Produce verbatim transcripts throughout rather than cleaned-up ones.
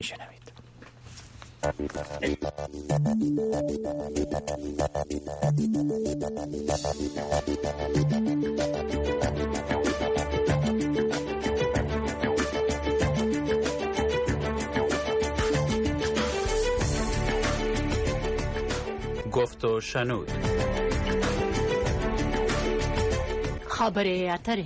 شنوید. گفت و شنود. خبر اتره.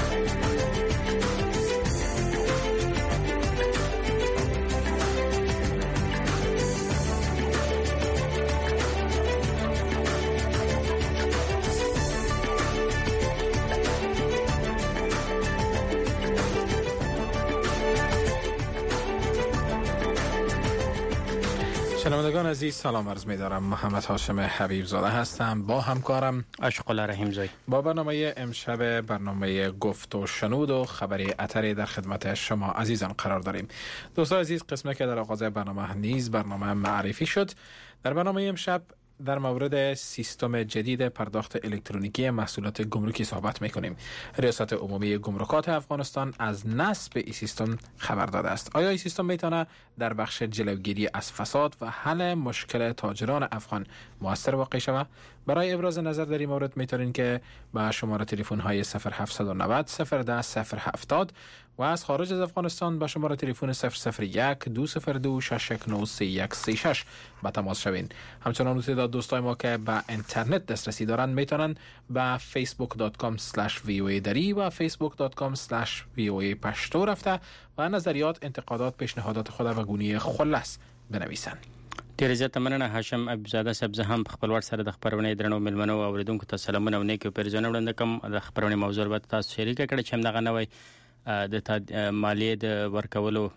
شنوندگان عزیز سلام عرض می دارم. محمد هاشم حبیب زاده هستم با همکارم اشقلا رحیم زای با برنامه امشب برنامه گفت و شنود و خبری اتری در خدمت شما عزیزان قرار داریم. دوستان عزیز، قسمتی که در آغاز برنامه نیز برنامه معرفی شد. در برنامه امشب در مورد سیستم جدید پرداخت الکترونیکی محصولات گمرکی صحبت می‌کنیم. ریاست عمومی گمرکات افغانستان از نصب این سیستم خبر داده است. آیا این سیستم میتونه در بخش جلوگیری از فساد و حل مشکل تاجران افغان موثر واقع شود؟ برای ابراز نظر در این مورد میتونین که با شماره تلفن های صفر هفت نه صفر صفر ده صفر هفتاد و از خارج از افغانستان با شماره تلفن صفر صفر یک دو صفر دو شش یک نه سه یک سه شش با تماس شوین. همچنان تعداد دوستای ما که به اینترنت دسترسی دارن میتونن به facebook dot com slash voa دری و facebook dot com slash voa پشتو رفته و نظریات، انتقادات، پیشنهادات خود و گونه خلاص بنویسن. ډیر زیاته مننه هاشم ابزاده سبزه هم په خپل ور سره د خبرونه درنو ملمنو او اوریدونکو ته سلامونه او نیکو پیرزونه وړاندې کوم. د خبرونه موضوع به تاسو شریک کړئ چې همدغه نوې د مالیې د ورکولو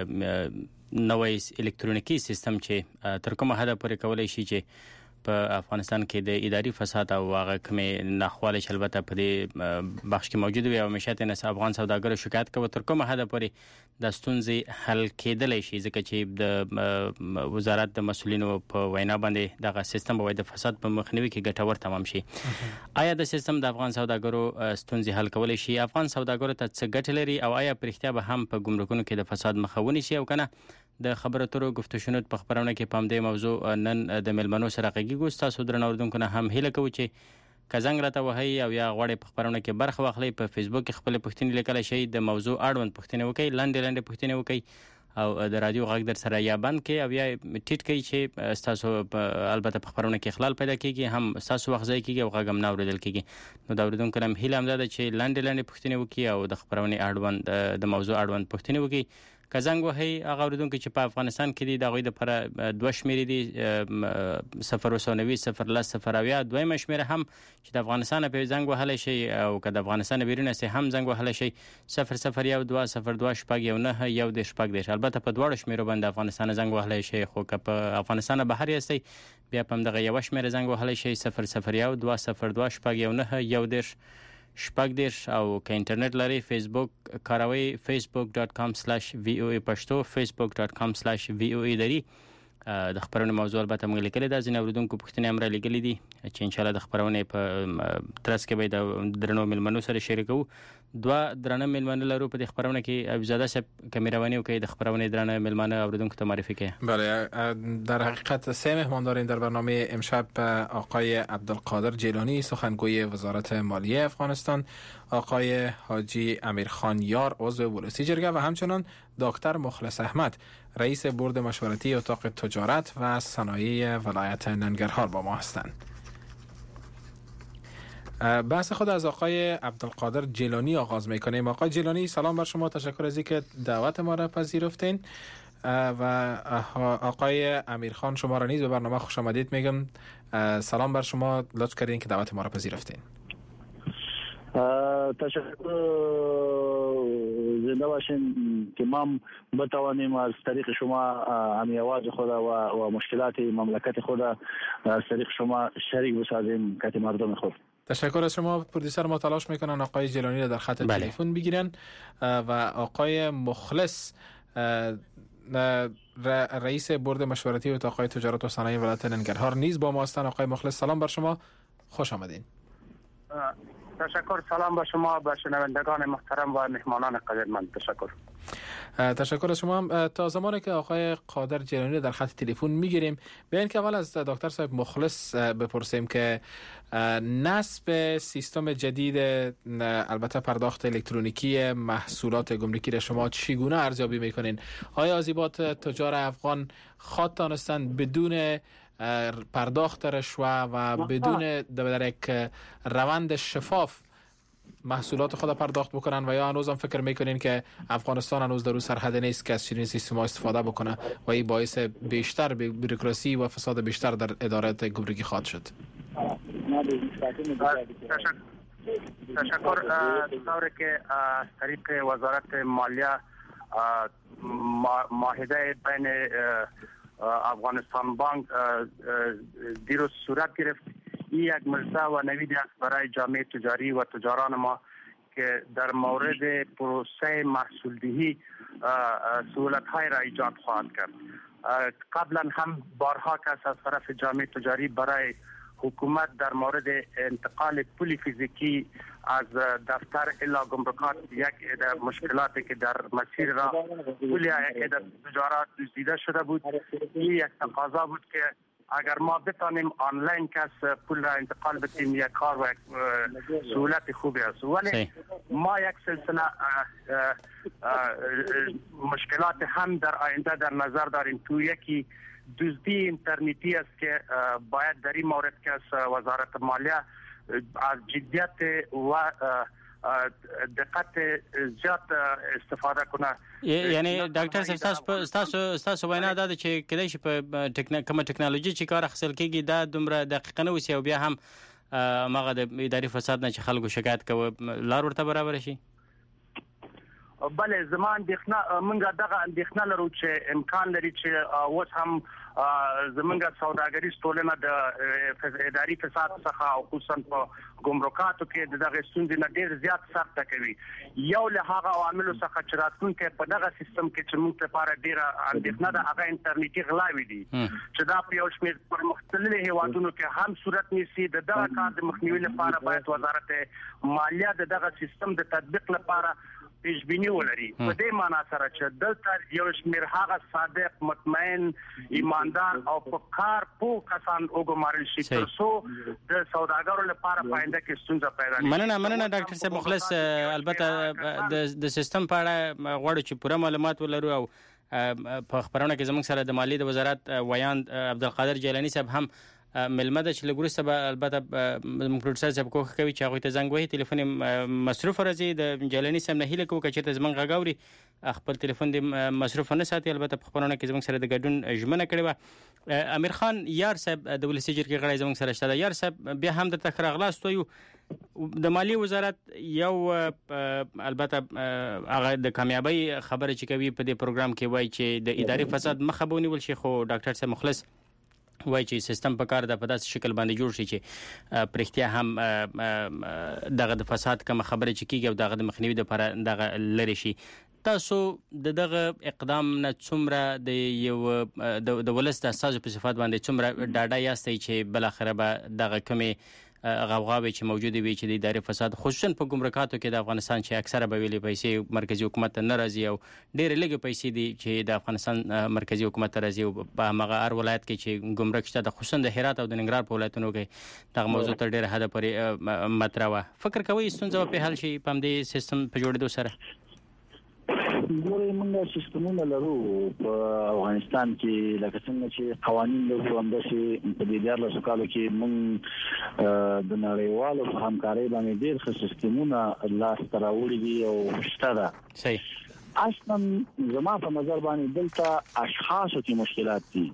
نوې الکترونیکی سیستم چې تر کومه حد پورې کولای شي چې په افغانستان کې د اداري فساد او هغه کومې ناخوالې چې البته په دې بخش کې موجود وي او مشته نه افغان سوداګرو شکایت کوي تر کومه حد پورې د ستونزې حل کېدلی شي، ځکه چې د وزارت د مسؤلینو په وینا باندې دغه سیستم به د فساد په مخنیوي کې ګټور تمام شي. آیا د سیستم د افغان سوداګرو ستونزې حل کولی شي؟ افغان سوداګرو ته څه ګټه لري او آیا پرختیا به هم په ګمرکونو کې د فساد مخاوني شي او کنه؟ د خبرو اترو گفتگو شنود په خبرونه کې پام دې موضوع نن د ملمنو سره غږیږو. تاسو درنو اوریدونکو نه هم هیله کوو چې کزنګ راته وهي او یا غوړې په خبرونه کې برخه واخلي. په فیسبوک کې خپل پوښتنې لیکل شي، د موضوع اړوند پوښتنې وکړي، لاندې لاندې پوښتنې وکړي او د رادیو غږ در سره یا بند کې او یا ټیټ کوي چې تاسو البته په خبرونه کې خلل پیدا کیږي، هم تاسو وخت ځای کیږي او غږ هم نه اوریدل کیږي. نو دا اوریدونکو هم هیله هم ده چې لاندې لاندې پوښتنې وکړي او د خبرونه اړوند د موضوع اړوند پوښتنې وکړي. کزنګ وهي هغه اوریدونکو چې په افغانستان کې دي د غوي د پر دوه شمیرې دي صفر و نوي صفر لس صفر او یا دویمه شمیره هم چې د افغانستان په زنګ وهله شي او که د افغانستان بیرونه سي هم زنګ وهله شي صفر صفر یو دوه صفر دوه شپږ یو نه یو د شپږ دي. البته په دوه شمیرو باندې افغانستان زنګ وهله شي، خو که په افغانستان بهر یاستئ بیا په دغه یو شمیره زنګ وهله شي صفر صفر یو دوه صفر دوه شپږ یو نه یو د شپږ دیش او که انټرنیټ لري فیسبوک کاروي facebook dot com slash voa پښتو facebook dot com slash voa دری. د خبرونه موضوع البته موږ لیکل دا ځینې اوریدونکو پوښتنې هم را لګلې دي چې ان شاء الله د خبرونه په ترڅ کې به د درنو ملمنو سره شریکو. دوه درنه ملمنو لرو په خبرونه کې ابزاده صاحب کامیروانی او کې د خبرونه درنه ملمنو اوریدونکو ته معرفی کړي. بله، در حقیقت سه مهمان داریم در برنامه امشب. آقای عبدالقادر جیلانی سخنگوی وزارت مالیه افغانستان، آقای حاجی امیرخان یار عضو ولسی جرگه و همچنان دکتر مخلص احمد رئیس بورد مشورتی اتاق تجارت و صنایع ولایت ننگرهار با ما هستند. بحث خود از آقای عبدالقادر جیلانی آغاز میکنیم. آقای جیلانی سلام بر شما، تشکر از اینکه دعوت ما را پذیرفتین و آقای امیرخان شما را نیز به برنامه خوش آمدید میگم. سلام بر شما، لطف کردین که دعوت ما را پذیرفتین. تشکر زنده باشین که ما بتوانیم از طریق شما همی آواز خود و مشکلات مملکت خود از طریق شما شریک بسازیم که مردم خود. تشکر از شما. پرودیسر ما تلاش میکنن آقای جیلانی را در خط بله. تلفن بگیرن و آقای مخلص رئیس بورد مشورتی اتاق تجارت و صنایع ولایت ننگرهار نیز با ما هستند. آقای مخلص سلام بر شما، خوش آمدین. تشکر. سلام به شما، به شنوندگان محترم و مهمانان قدرمند. تشکر. تشکر از شما. تا زمانی که آقای قادر جیلانی در خط تلفن میگیریم، بیاین که اول از دکتر صاحب مخلص بپرسیم که نصب سیستم جدید البته پرداخت الکترونیکی محصولات گمرکی را شما چگونه ارزیابی میکنین؟ آیا آزیبات تجار افغان خواهد تانستند بدون پرداخت رشوه و بدون در یک روند شفاف محصولات خود پرداخت بکنن و یا هنوز هم فکر میکنین که افغانستان هنوز در اون سرحد نیست که از چنین سیستم استفاده بکنه و این باعث بیشتر بوروکراسی و فساد بیشتر در ادارات گمرکی خواهد شد؟ تشکر. طوری که از طریق وزارت مالیه معاهده بین افغانستان بانک دیروز صورت گرفت، این یک ملزه و نوید است برای جامعه تجاری و تجاران ما که در مورد پروسه محصولدهی سهولت های را ایجاد خواهد کرد. قبلا هم بارها کس از طرف جامعه تجاری برای حکومت در مورد انتقال پول فیزیکی از دفتر الی گمرکات یک مشکلاتی که در مسیر را پول یک تجارت دزدیده شده بود، این یک تقاضا بود که اگر ما بتانیم آنلاین کس پول را انتقال بدیم یک کار و یک سهولت خوبی است، ولی ما یک سلسله مشکلات هم در آینده در نظر داریم. تو یکی دزدی اینترنتی است که باید در این مورد که وزارت مالیه از جدیت و دقت زیاد استفاده کنه. یعنی ډاکټر صاحب تاسو تاسو وینا ده چې کله چې په کومه ټکنالوژي چې کار اخیستل کېږي دا دومره دقیق نه وسی او بیا هم مغه د اداري فساد نه چې خلکو شکایت کوي لار ورته برابر شي؟ بله، زما اندېښنه موږ دغه اندېښنه لرو چې امکان لري چې اوس هم زمونږ سوداګریز ټولنه د اداري فساد څخه او خصوصا په ګمرکاتو کې دغه ستونزې نه ډېر زیات سخته کوي. یو له هغه عواملو څخه چې راتلونکي په دغه سیستم کې چې موږ لپاره ډېره اندېښنه ده هغه انټرنیټي غلاوې دي چې دا په یو شمېر پرمختللي هیوادونو کې هم صورت نیسي. د دغه کار د مخنیوي لپاره باید وزارت مالیه د دغه سیستم د تطبیق لپاره پیشبینی ولري. په دې معنا سره چې دلته یو شمېر هغه صادق، مطمئن، ایماندار او په کار پوه کسان وګمارل شي تر څو د سوداګرو لپاره پاینده کې ستونزه پیدا نه شي. مننه مننه ډاکټر صاحب مخلص. البته د سیستم په اړه غواړو چې پوره معلومات ولرو او په خبرونه کې زموږ سره د مالیې د وزارت ویاند عبدالقادر جیلانی صاحب هم ملمه ده چې لګورسته به البته پروډوسر صاحب کوخ کوي چې هغه ته زنګ وهي ټلیفون مصرف راځي. د جیلانی صاحب نه هیله کوي چې زمونږ غاوري خپل ټلیفون د مصرف نه ساتي. البته په خبرونه کې زمونږ سره د ګډون ژمنه کړې و. امیر خان یار صاحب د ولسی جرګې غړی زمونږ سره شته. یار صاحب بیا هم د تخر اغلاستو یو د مالی وزارت یو البته هغه د کامیابی خبره چې کوي په دې پروګرام کې وایي چې د اداري فساد مخه بونیول شي، خو ډاکټر صاحب مخلص وای چې سیستم په کار د په داسې شکل باندې جوړ شي چې پرختیا هم دغه د فساد کوم خبره چې کیږي او دغه د مخنیوي لپاره دغه لری شي. تاسو د دغه اقدام نه څومره د یو د ولست اساس په صفات باندې څومره ډاډه یاستئ چې بل اخره به دغه کمی غوغاوي چې موجوده وي چې د اداري فساد خصوصا په ګمرکاتو کې د افغانستان چې اکثره به ویلي پیسې مرکزی حکومت نه راځي او ډېر لږ پیسې دي چې د افغانستان مرکزی حکومت راځي او په هغه هر ولایت کې چې ګمرک شته د خصوصا د هرات او د ننګرهار په ولایتونو کې دغه موضوع تر ډېر حد پورې مطرح وه. فکر کوئ ستونزه په حل شي په همدې سیستم په جوړېدو سره؟ ګورې موږ سیستمونه لرو په افغانستان کې لکه څنګه چې قوانین لرو همداسې په دې دیارلسو کالو کې موږ د نړیوالو په همکارۍ باندې ډېر ښه سیستمونه لاسته راوړي دي او شته ده. صحیح. اصلا زما په نظر باندې دلته اشخاصو کې مشکلات دي.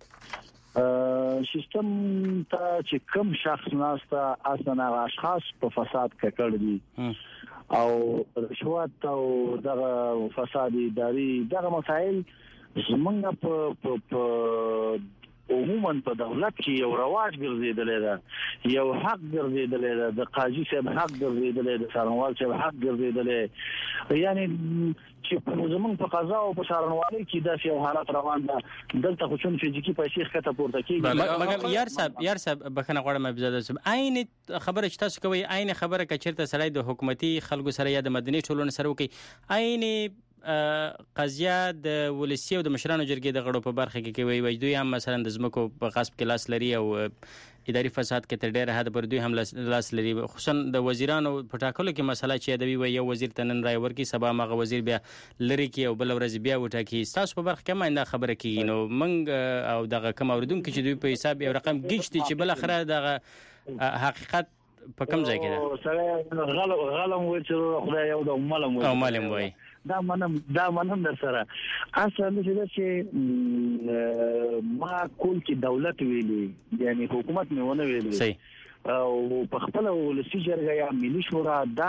سیستم ته چې کوم شخص ناسته اصلا هغه اشخاص په فساد ککړ دي او رشوت او دغه فساد اداري دغه مسائل زمونږ په عموما په دولت کې یو رواج ګرځیدلی ده یو حق ګرځیدلی ده د قاضي صاحب حق ګرځیدلی د څارنوال صاحب حق ګرځیدلی یعنی چې په زمونږ په قضا او په څارنوالۍ کې داسې یو حالت روان ده دلته خو چون فزیکي پیسې ښکته پورته کېږي مګر یار صاحب یار صاحب بخښنه غواړم ابزاده صاحب عین خبره چې تاسو کوي عین خبره که چېرته سړی د حکومتي خلکو سره یا د مدني ټولنې سره وکړي عین قضیه د ولسی او د مشرانو جرګې د غړو په برخه کې کوي وای دوی هم مثلا د زمکو په غصب کې لاس لري او اداري فساد کې تر ډیره حد پر دوی هم لاس لري خصوصا د وزیرانو په ټاکلو کې مسله چې ادبي وي یو وزیر تنن راي ورکی سبا مغه وزیر بیا لري کې او بل ورځ بیا وټاکي تاسو په برخه کې مینده خبره کوي نو منګ او دغه کوم اوریدونکو چې دوی په حساب یو رقم گیجتي چې بل اخره دغه حقیقت په کوم ځای کې ده سره غلم غلم و چې خدای یو د ملم او ملم وای دا منم دا منم در سره اصل چې ما کول کې دولت ویلي یعنی حکومت نه ونه ویلي صحیح او په خپل ولسی جرګه یا ملي شورا دا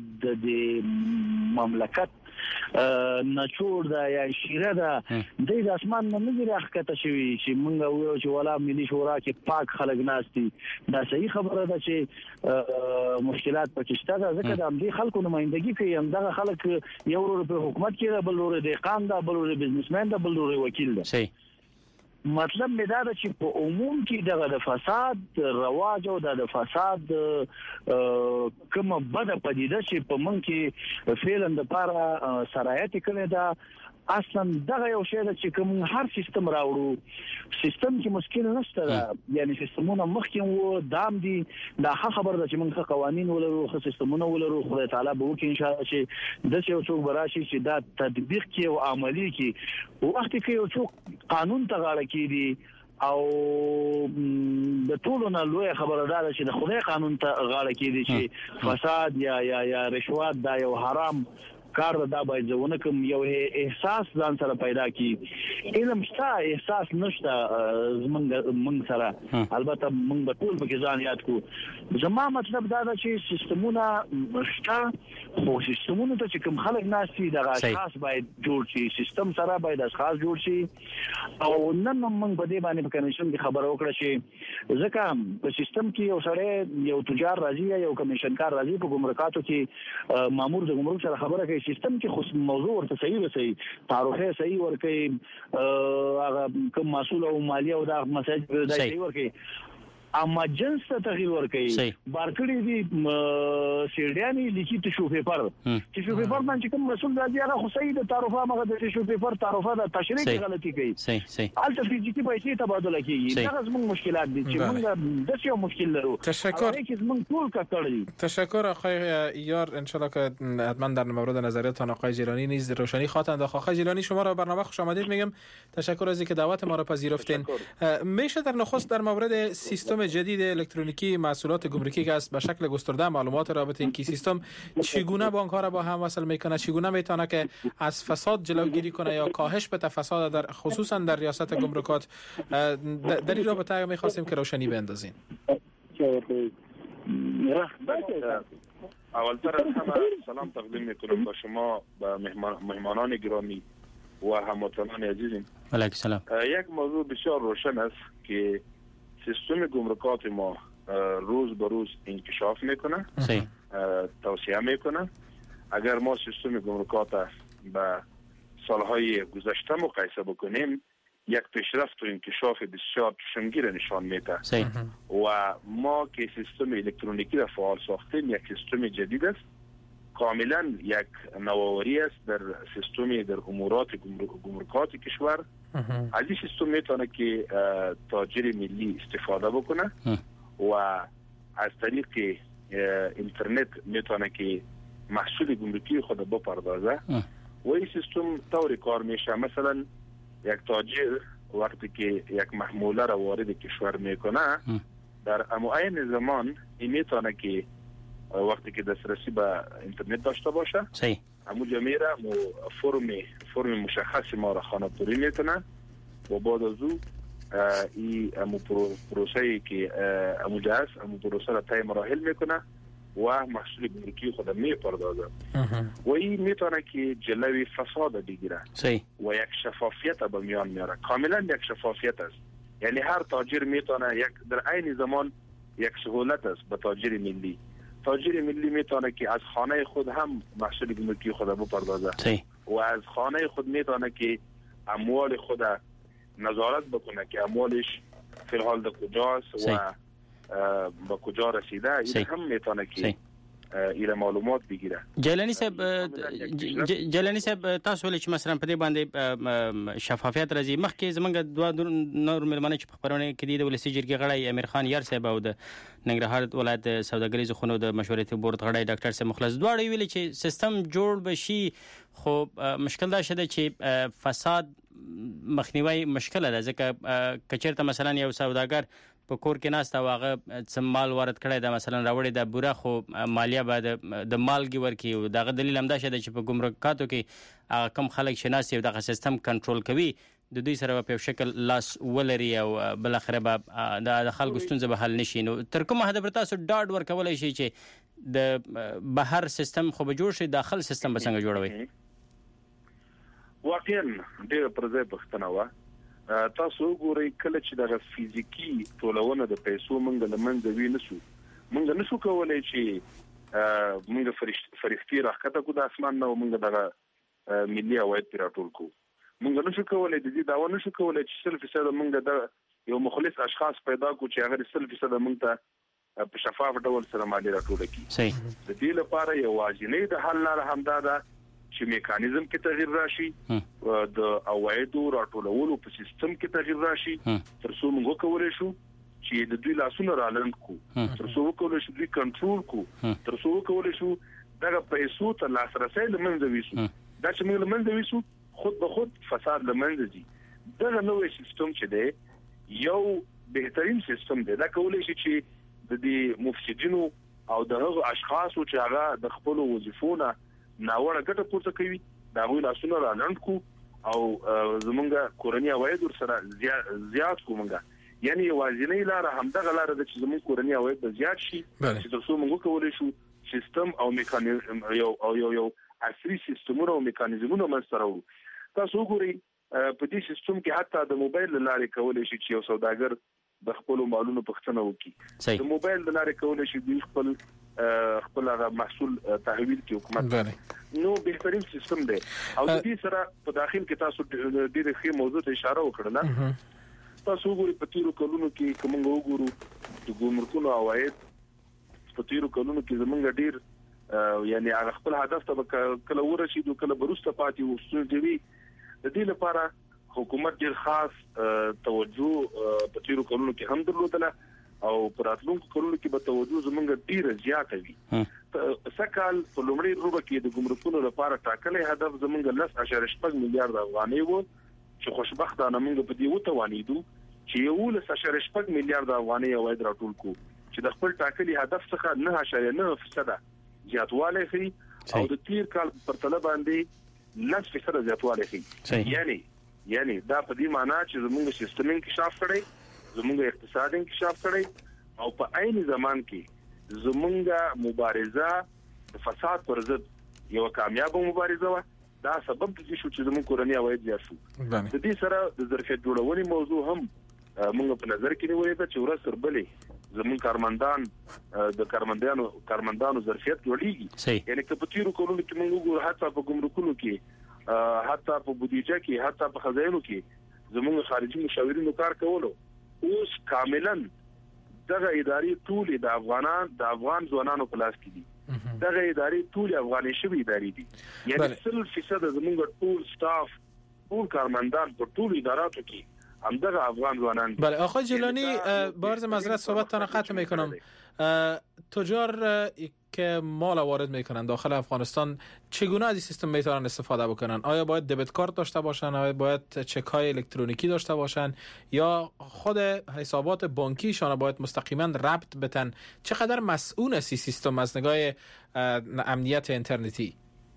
د مملکت نچور دا یا شیره دا د اسمان نه نه راخته شوی چې مونږ وایو چې ولا ملي شورا کې پاک خلک ناشتي دا صحیح خبره ده چې مشکلات پکې شته دا ځکه د امدي خلکو نمائندګي کوي هم دا خلک یو ورو په حکومت کې بل ورو د قام دا بل ورو بزنسمن دا بل ورو وکیل ده صحیح مطلب مې دا ده چې په عموم کې دغه د فساد رواج او د فساد کومه بده پدیده چې په من کې فعلا د لپاره سرایت کړي دا اصلا دغه یو شی چې کوم هر سیستم راوړو سیستم کې مشکل نشته دا یعنی سیستمونه مخکې وو دام دي دا خبر ده چې موږ قوانين ولرو خو سیستمونه ولرو خدای تعالی به وکړي ان شاء الله چې د څه څوک براشي چې دا تطبیق کې او عملی کې وخت کې یو څوک قانون ته غاړه کیدي او د ټولو نه لوی خبردار چې د خدای قانون ته غاړه کیدي چې فساد یا یا یا رشوت دا یو حرام کار دا باید ځونه کوم یو احساس ځان سره پیدا کی علم شته احساس نشته زمونږ مونږ سره البته مونږ به ټول په ځان یاد کو زما مطلب دا ده چې سیستمونه شته خو سیستمونه ته چې کوم خلک ناشتي د اشخاص باید جوړ شي سیستم سره باید اشخاص جوړ شي او نن مونږ په دې باندې په کمیشن کې خبر وکړه چې ځکه په سیستم کې یو سره یو تجار راځي یو کمیشن کار راځي په ګمرکاتو کې مامور د ګمرک سره خبره کوي سیستم کې خو موضوع ورته صحیح وسی تعرفه صحیح ورکې هغه کوم مسول او مالیه او د مسایل د صحیح ورکې اما جنس ته تغییر ورکړي بارکړي دي سیډیانی لیکي ته شو پیپر چې شو پیپر باندې کوم مسول راځي هغه خو صحیح د تعرفه مغه د شو پیپر تعرفه د تشریح غلطي کوي صحیح صحیح الته فزیکی پیسې تبادله کیږي دا زموږ مشکلات دي چې موږ د څه مشکل لرو تشکر که موږ ټول کړی تشکر آقای یار ان شاء الله که حتما در مورد نظریاتتان آقای جیلانی نیز روشنی خواهند انداخت. آقای جیلانی شما را برنامه خوش آمدید میگم تشکر از اینکه دعوت ما را پذیرفتین. میشه در نخست در مورد سیستم جدید الکترونیکی محصولات گمرکی که است به شکل گسترده معلومات رابطه این کی سیستم چگونه بانک ها را با هم وصل میکنه چگونه میتونه که از فساد جلوگیری کنه یا کاهش بده فساد در خصوصا در ریاست گمرکات در این رابطه میخواستیم که روشنی بندازین. اولتر از همه سلام تقدیم میکنم به شما به مهمانان گرامی و هموطنان عزیزم. علیکم سلام. یک موضوع بسیار روشن است که سیستم گمرکات ما روز به روز انکشاف میکنه توسعه میکنه. اگر ما سیستم گمرکات به سالهای گذشته مقایسه بکنیم یک پیشرفت و انکشاف بسیار چشمگیر نشان میده و ما که سیستم الکترونیکی را فعال ساختیم یک سیستم جدید است کاملا یک نوآوری است در سیستم در امورات گمرکات کشور. از این سیستم میتونه که تاجر ملی استفاده بکنه و از طریق اینترنت میتونه که محصول گمرکی خود بپردازه و این سیستم طوری کار میشه مثلا یک تاجر وقتی که یک محموله را وارد کشور میکنه در معین زمان این میتونه که وقتی که دسترسی به اینترنت داشته باشه صحیح همو جمعی را فرم فرم مشخص ما را خانه‌داری میکنه و بعد از او این همو پروسه‌ای که همو جهاز همو پروسه را طی مراحل میکنه و محصول گمرکی خود میپردازه و این میتونه که جلوی فساد بگیره صحیح و یک شفافیت به میان میاره. کاملا یک شفافیت است یعنی هر تاجر میتونه یک در عین زمان یک سهولت است به تاجر ملی. تاجر ملی میتونه که از خانه خود هم محصول گمرکی خود بپردازه و از خانه خود میتونه که اموال خود نظارت بکنه که اموالش فی الحال در کجاست و به کجا رسیده. این هم میتونه که ایره معلومات بگیره. جلانی صاحب جلانی صاحب تاسو ولې چې مثلا په دې باندې شفافیت راځي مخکې زمونږ دوه نور ملمنه چې په خبرونه کې دي د ولسی جرګې غړی امیر خان یار صاحب او د ننګرهار ولایت سوداګریز خونو د مشورتي بورډ غړی ډاکټر صاحب مخلص دواړه ویلي چې سیستم جوړ بشي خو مشکل دا شته چې فساد مخنیوي مشکل ده ځکه کچیرته مثلا یو سوداګر په کور کې ناسته واغه سمال وارد کړی دا مثلا راوړی د بوره خو مالیه بعد د مالګي ورکی او دغه دلیل هم دا شته چې په ګمرکاتو کې کم خلک شناسي او دغه سیستم کنټرول کوي د دوی سره په شکل لاس ولري او بل اخره به د خلکو ستونزې به حل نشي. نو تر کومه حد تاسو ډاډ ورکولای شي چې د بهر سیستم خو به جوړ شي داخل سیستم به څنګه جوړوي؟ واقعا ډېر پرځای پښتنه و تاسو ګورئ کله چې دغه فزیکی ټولونه د پیسو مونږ له منځه وی نشو مونږ نشو کولای چې مونږ فرښتې راکته کو د اسمان نو مونږ دغه ملي عواید پر ټول کو مونږ نشو کولای د دې دا نشو کولای چې صرف فیصد مونږ د یو مخلص اشخاص پیدا کو چې هغه صرف فیصد مونږ ته په شفاف ډول سره مالی راټول کی. صحیح. د دې لپاره یو واجبې د حل لاره همدا ده چې میکانیزم کې تغییر راشي د عوایدو راټولولو په سیستم کې تغییر راشي تر څو موږ کولای شو چې د دوی لاسونه رالند کو تر څو کولای شو دوی کنټرول کو تر څو کولای شو دغه پیسو ته لاسرسي لمنځه ویسو دا چې موږ لمنځه ویسو خود به خود فساد لمنځه دي. دغه نوې سیستم چې دی یو بهترین سیستم دی دا کولای شي چې د دې مفسدینو او دغه اشخاصو چې هغه د خپل وظیفونه ناوړه ګټه پورته کوي دا غوښ لاسونه رالند کو او زمونږه کورنۍ عواید سره زیات کومګه یعنی وازنې لاره همدغه لاره د چې زمونږ کورنۍ عواید به زیات شي چې تاسو موږ کولای شو سیستم او میکانیزم یو او یو یو عصري سیستمونه او میکانیزمونه مسترو. تاسو ګورئ په دې سیستم کې حتی د موبایل لارې کولای شي چې یو سوداګر د خپل مالونو پښتنه وکړي د موبایل لارې کولای شي د خپل خپل محصول تحویل کی حکومت نو بهترین سیستم دی او د دې سره په داخل کې تاسو د دې ښه موضوع ته اشاره وکړه. تاسو وګورئ په تیرو کلونو کې کوم وګورو د ګمرکونو عواید په تیرو کلونو کې زمونږ ډیر یعنی هغه خپل هدف ته کله ورسېدو کله بروسته پاتې وستون دی. د دې لپاره حکومت ډیر خاص توجه په تیرو کلونو کې هم درلودله او پراتلونکو کلونو کې به توجه زمونږ ډیره زیاته وي. سکهال په لومړي روبه کې د ګمرکونو لپاره ټاکلې هدف زمونږ لس اشاریه شپږ میلیارډ افغانۍ وو چې خوشبختانه موږ په دې وتوانیدو چې یو لس اشاریه شپږ میلیارډ افغانۍ عواید راټول کو چې د خپل ټاکلي هدف څخه نه اشاریه نه فیصد زیاتوالی کوي او د تیر کال پر تله باندې لس فیصد زیاتوالی کوي. یعنی یعنی دا په دې معنی چې زمونږ سیستم انکشاف کړي زمونږ اقتصاد انکشاف کړي او په عین زمان کې زمونږ مبارزه د فساد پر ضد یو کامیاب مبارزه و دا سبب دي چې زمونږ کورنۍ عواید زیات شو. د دې سره د ظرفیت جوړونې موضوع هم موږ په نظر کې نیولې ده چې ورځ تر بلې زمونږ کارمندان د کارمندانو کارمندانو ظرفیت جوړیږي. یعنی که په تیرو کلونو کې موږ وګورو حتی په ګمرکونو کې حتی په بودیجه کې حتی په خزانو کې زمونږ خارجي مشاورینو کار کولو اوس کاملا دغه ادارې ټول د افغانان د افغان ځوانانو په لاس کې دي. دغه ادارې ټول افغاني شوی ادارې دي یعنی سل فیصد زمونږ ټول سټاف ټول کارمندان په ټول اداراتو کې همدغه افغان ځوانان. بله آقای جیلانی با عرض معذرت صحبتتان را قطع میکنم. تجار که مال وارد میکنن داخل افغانستان چگونه از این سیستم میتونن استفاده بکنن؟ آیا باید دبیت کارت داشته باشن؟ آیا باید چک های الکترونیکی داشته باشن؟ یا خود حسابات بانکیشان باید مستقیما ربط بتن؟ چقدر مسئول است این سیستم از نگاه امنیت اینترنتی؟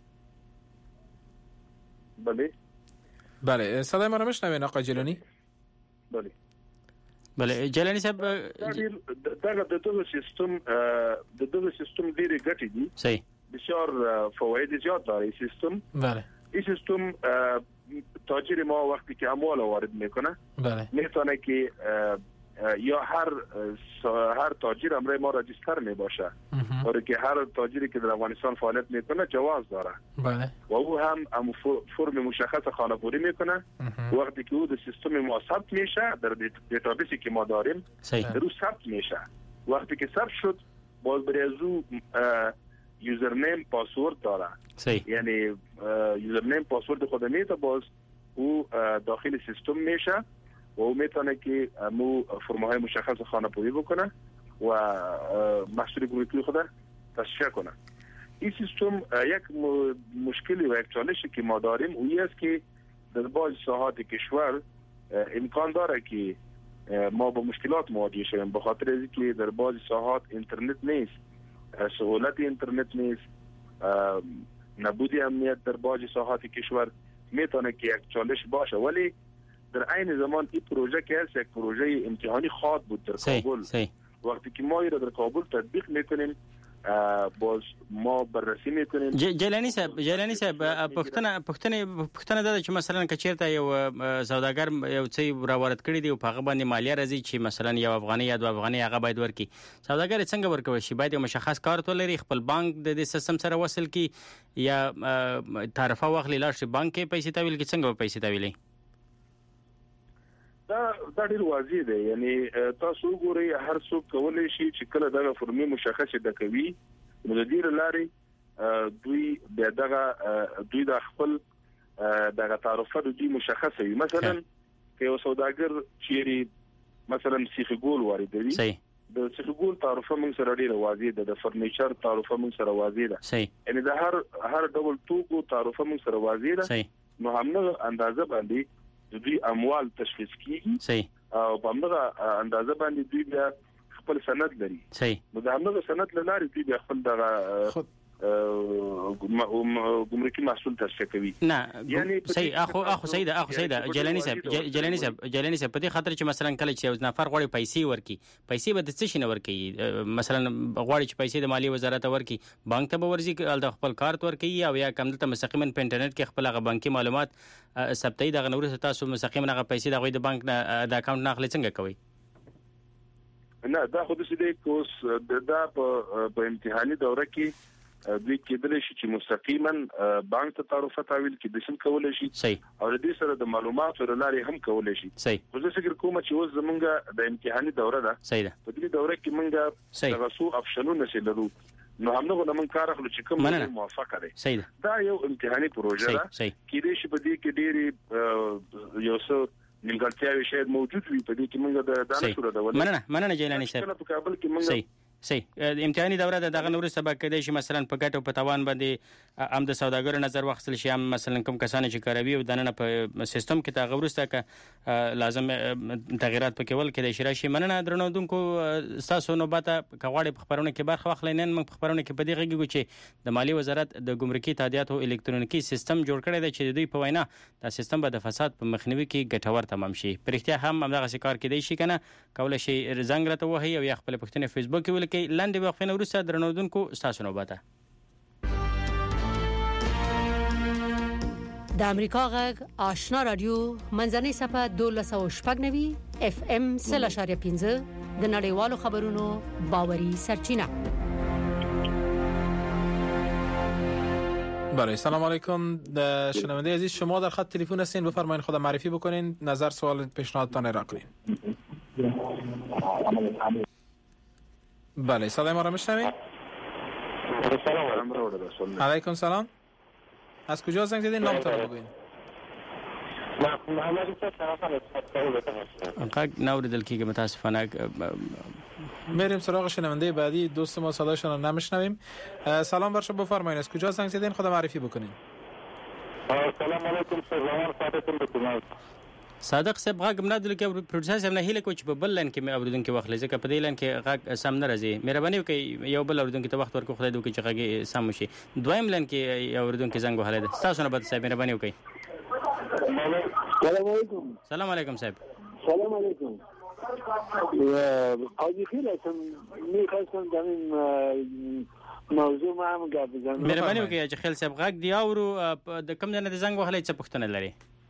بله بله صدای ما رو میشنوین آقای جیلانی؟ بله بله جلانی صاحب دغه د دغه سیستم د دغه سیستم ډیره ګټې دي. صحیح. بسیار فواید زیات لري سیستم. بله. این سیستم تاجر ما وقتی که اموال وارد میکنه بله میتونه که یا هر هر تاجر امر ما راجستر می باشه برای که هر تاجری که در افغانستان فعالیت میکنه جواز داره بله و او هم هم فرم مشخص خانه‌پوری میکنه وقتی که او در سیستم ما ثبت میشه در دیتابیسی که ما داریم در او ثبت میشه وقتی که ثبت شد باز برای از او یوزرنیم پاسورد داره صحیح. یعنی یوزرنیم پاسورد خود میته باز او داخل سیستم میشه و او میتونه که مو فرم‌های مشخص خانه‌پوری بکنه و محصول گروهی خود تصفیه کنه. این سیستم یک مشکلی و یک چالشی که ما داریم اون است که در بعضی ساحات کشور امکان داره که ما با مشکلات مواجه شویم به خاطر اینکه در بعضی ساحات اینترنت نیست، سهولت اینترنت نیست، نبود امنیت در بعضی ساحات کشور میتونه که یک چالش باشه. ولی در عین زمان این پروژه که هست یک پروژه امتحانی خواهد بود در کابل. وقتی که ما این را در کابل تطبیق میکنیم باز ما بررسی میکنیم. جیلانی صاحب جیلانی صاحب پښتنه پښتنه پښتنه دا چې مثلا کچیرته یو سوداګر یو څه راوړت کړی دی او په باندې مالیه راځي چې مثلا یو افغاني یا دوه افغاني هغه باید ورکړي. سوداګر څنګه ورکوي شي؟ باید یو مشخص کارت ولري، خپل بانک د دې سیستم سره وصل کی یا تعرفه واخلي لاړ شي بانک کې پیسې تاویل کی څنګه پیسې تاویلې؟ دا دا ډیر واضح دی. یعنی تاسو ګورئ هر څوک کولای شي چې کله دغه فرمي مشخصه د کوي نو د دې لارې دوی دغه دوی د خپل دغه تعرفه د دوی مشخصه وي. مثلا که یو سوداګر چیرې مثلا سیخ ګول واردوي د سیخ ګول تعرفه موږ سره ډیره واضح ده، د فرنیچر تعرفه موږ سره واضح ده، یعنی د هر هر ډول توکو تعرفه موږ سره واضح ده. نو همغه اندازه باندې د دوی اموال تشخیص کیږي صحیح او په همغه اندازه باندې دوی بیا خپل سند لري صحیح. نو د همغه سند لري دوی بیا خپل دغه ګمرکي محصول ترشح کوي. نه یعنی صحیح. اخو اخو صحیح ده اخو صحیح ده جلانی صاحب جلانی صاحب جلانی صاحب په دې خاطر چې مثلا کله چې یو نفر غواړي پیسې ورکي پیسې به د څه شي نه ورکي؟ مثلا غواړي چې پیسې د مالیې وزارت ورکي بانک ته به ورځي د خپل کارت ورکي او یا کوم دلته مستقیما په انټرنیټ کې خپل غ بانکي معلومات ثبتي دغه نور تاسو مستقیما غ پیسې د غوي د بانک نه د اکاونټ نه اخلي څنګه کوي؟ نه دا خو د دې کوس دا په امتحاني دوره کې دوی کېدل شي چې مستقیما بانک ته تعرفه تاویل کې د شم کولای شي او د دې سره د معلوماتو لري هم کولای شي. خو زه فکر کوم چې اوس زمونږ د امتحاني دوره ده په دې دوره کې مونږ د غسو افشنونه شي لرو نو همغه نمون کار اخلو چې کوم موافقه ده. دا یو امتحاني پروژه ده کې دې شي په دې کې ډېری یو څه نیمګړتیاوې شاید موجود وي په دې کې مونږ د دانه سره ده. مننه مننه جیلانی صاحب. په کابل کې مونږ صحیح امتحاني دوره د دغه نور سبا کېدای شي مثلا په ګټو په توان باندې ام د سوداګرو نظر واخیستل شي ام مثلا کوم کسان چې کاروي او دنه په سیستم کې تغیر ورسته ک لازم تغیرات پکې ول کېدای شي راشي. مننه درنودونکو تاسو نو باته کغواړي په خبرونه کې برخه واخلینن موږ په خبرونه کې په دې غږیږو چې د مالی وزارت د ګمرکي تادیاتو الکترونیکي سیستم جوړ کړی دی چې دوی په وینا دا سیستم به د فساد په مخنیوي کې ګټور تمام شي. پرختیا هم همدغه کار کېدای شي کنه کولای شي زنګ راته وهي او یا خپل پښتنه فیسبوک کې ولکې لاندې وقفه وروسته درنودونکو تاسو نو باته د امریکا غږ آشنا رادیو منځنۍ صفه دولس او شپږ نوي اف ام صفر اشاریه پنځه د نړیوالو خبرونو باوري سرچینه. بله سلام علیکم. شنونده عزیز شما در خط تلفن هستین، بفرمایید خود معرفی بکنین، نظر سوال پیشنهادتان را کنین. بله صدای ما را میشنوید؟ سلام علیکم. سلام. از کجا زنگ زدین؟ نامتون رو بگوین. انقدر نوردل کیږي متاسفانه. میریم سراغ شنونده بعدی. دوست ما صدایشون رو نمیشنویم. سلام بر شما، بفرمایید از کجا زنگ زدین؟ خود معرفی بکنین. سلام علیکم. سلام صادق بکنم. صادق صاحب غږ مندل کې پروډوسر صاحب نه هیله کوچ په بل لن کې مې اوریدونکو وخت لږه په دې لن کې غږ سم نه راځي. مهرباني وکړئ یو بل اوریدونکو ته وخت ورکړئ خدای دوی چې غږ سم شي. دویم لن کې اوریدونکو زنګ وهاله ده. تاسو نه بد صاحب مهرباني وکړئ. سلام علیکم. سلام علیکم صاحب. سلام علیکم. حاجی خیلی هستم میخواستم در این موضوع ما هم گپ بزنم. مهرباني وکړئ چې خیل صاحب غږ دی اورو د کوم نه د زنګ وهاله څه پوښتنه لري؟